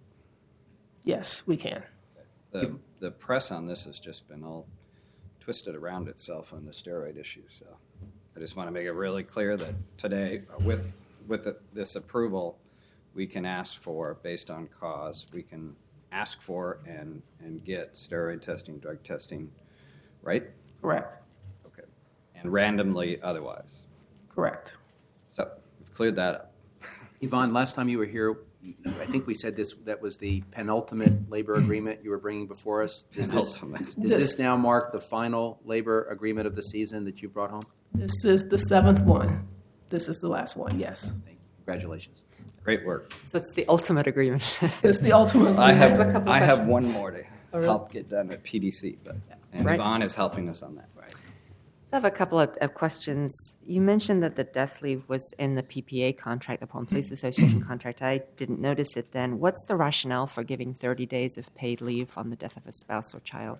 Yes, we can. The, the press on this has just been all twisted around itself on the steroid issue. So I just want to make it really clear that today, with with the, this approval, we can ask for, based on cause, we can ask for and, and get steroid testing, drug testing, right? Correct. Okay. And randomly otherwise. Correct. So we've cleared that up. Yvonne, last time you were here, I think we said this that was the penultimate labor agreement you were bringing before us. Does this, does this now mark the final labor agreement of the season that you brought home? This is the seventh one. This is the last one, yes. Thank you. Congratulations. Great work. So it's the ultimate agreement. It's the ultimate agreement. I have, I have a couple I have questions. one more to Oh, really? help get done at P D C, but and Right. Yvonne is helping us on that. Right. So I have a couple of, of questions. You mentioned that the death leave was in the P P A contract, the Portland Police Association contract. I didn't notice it then. What's the rationale for giving thirty days of paid leave on the death of a spouse or child?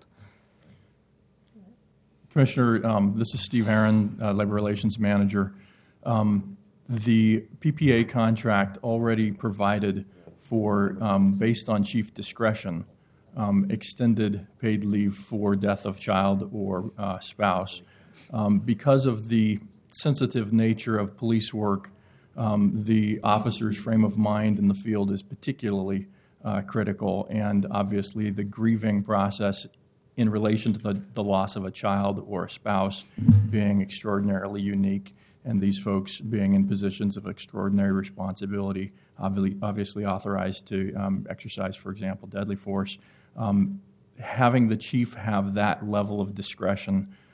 Commissioner, um, this is Steve Herron, uh, Labor Relations Manager. Um, the P P A contract already provided for, um, based on chief discretion, um, extended paid leave for death of child or uh, spouse. Um, because of the sensitive nature of police work, um, the officer's frame of mind in the field is particularly uh, critical, and obviously the grieving process in relation to the, the loss of a child or a spouse being extraordinarily unique, and these folks being in positions of extraordinary responsibility, obviously, obviously authorized to um, exercise, for example, deadly force. Um, having the chief have that level of discretion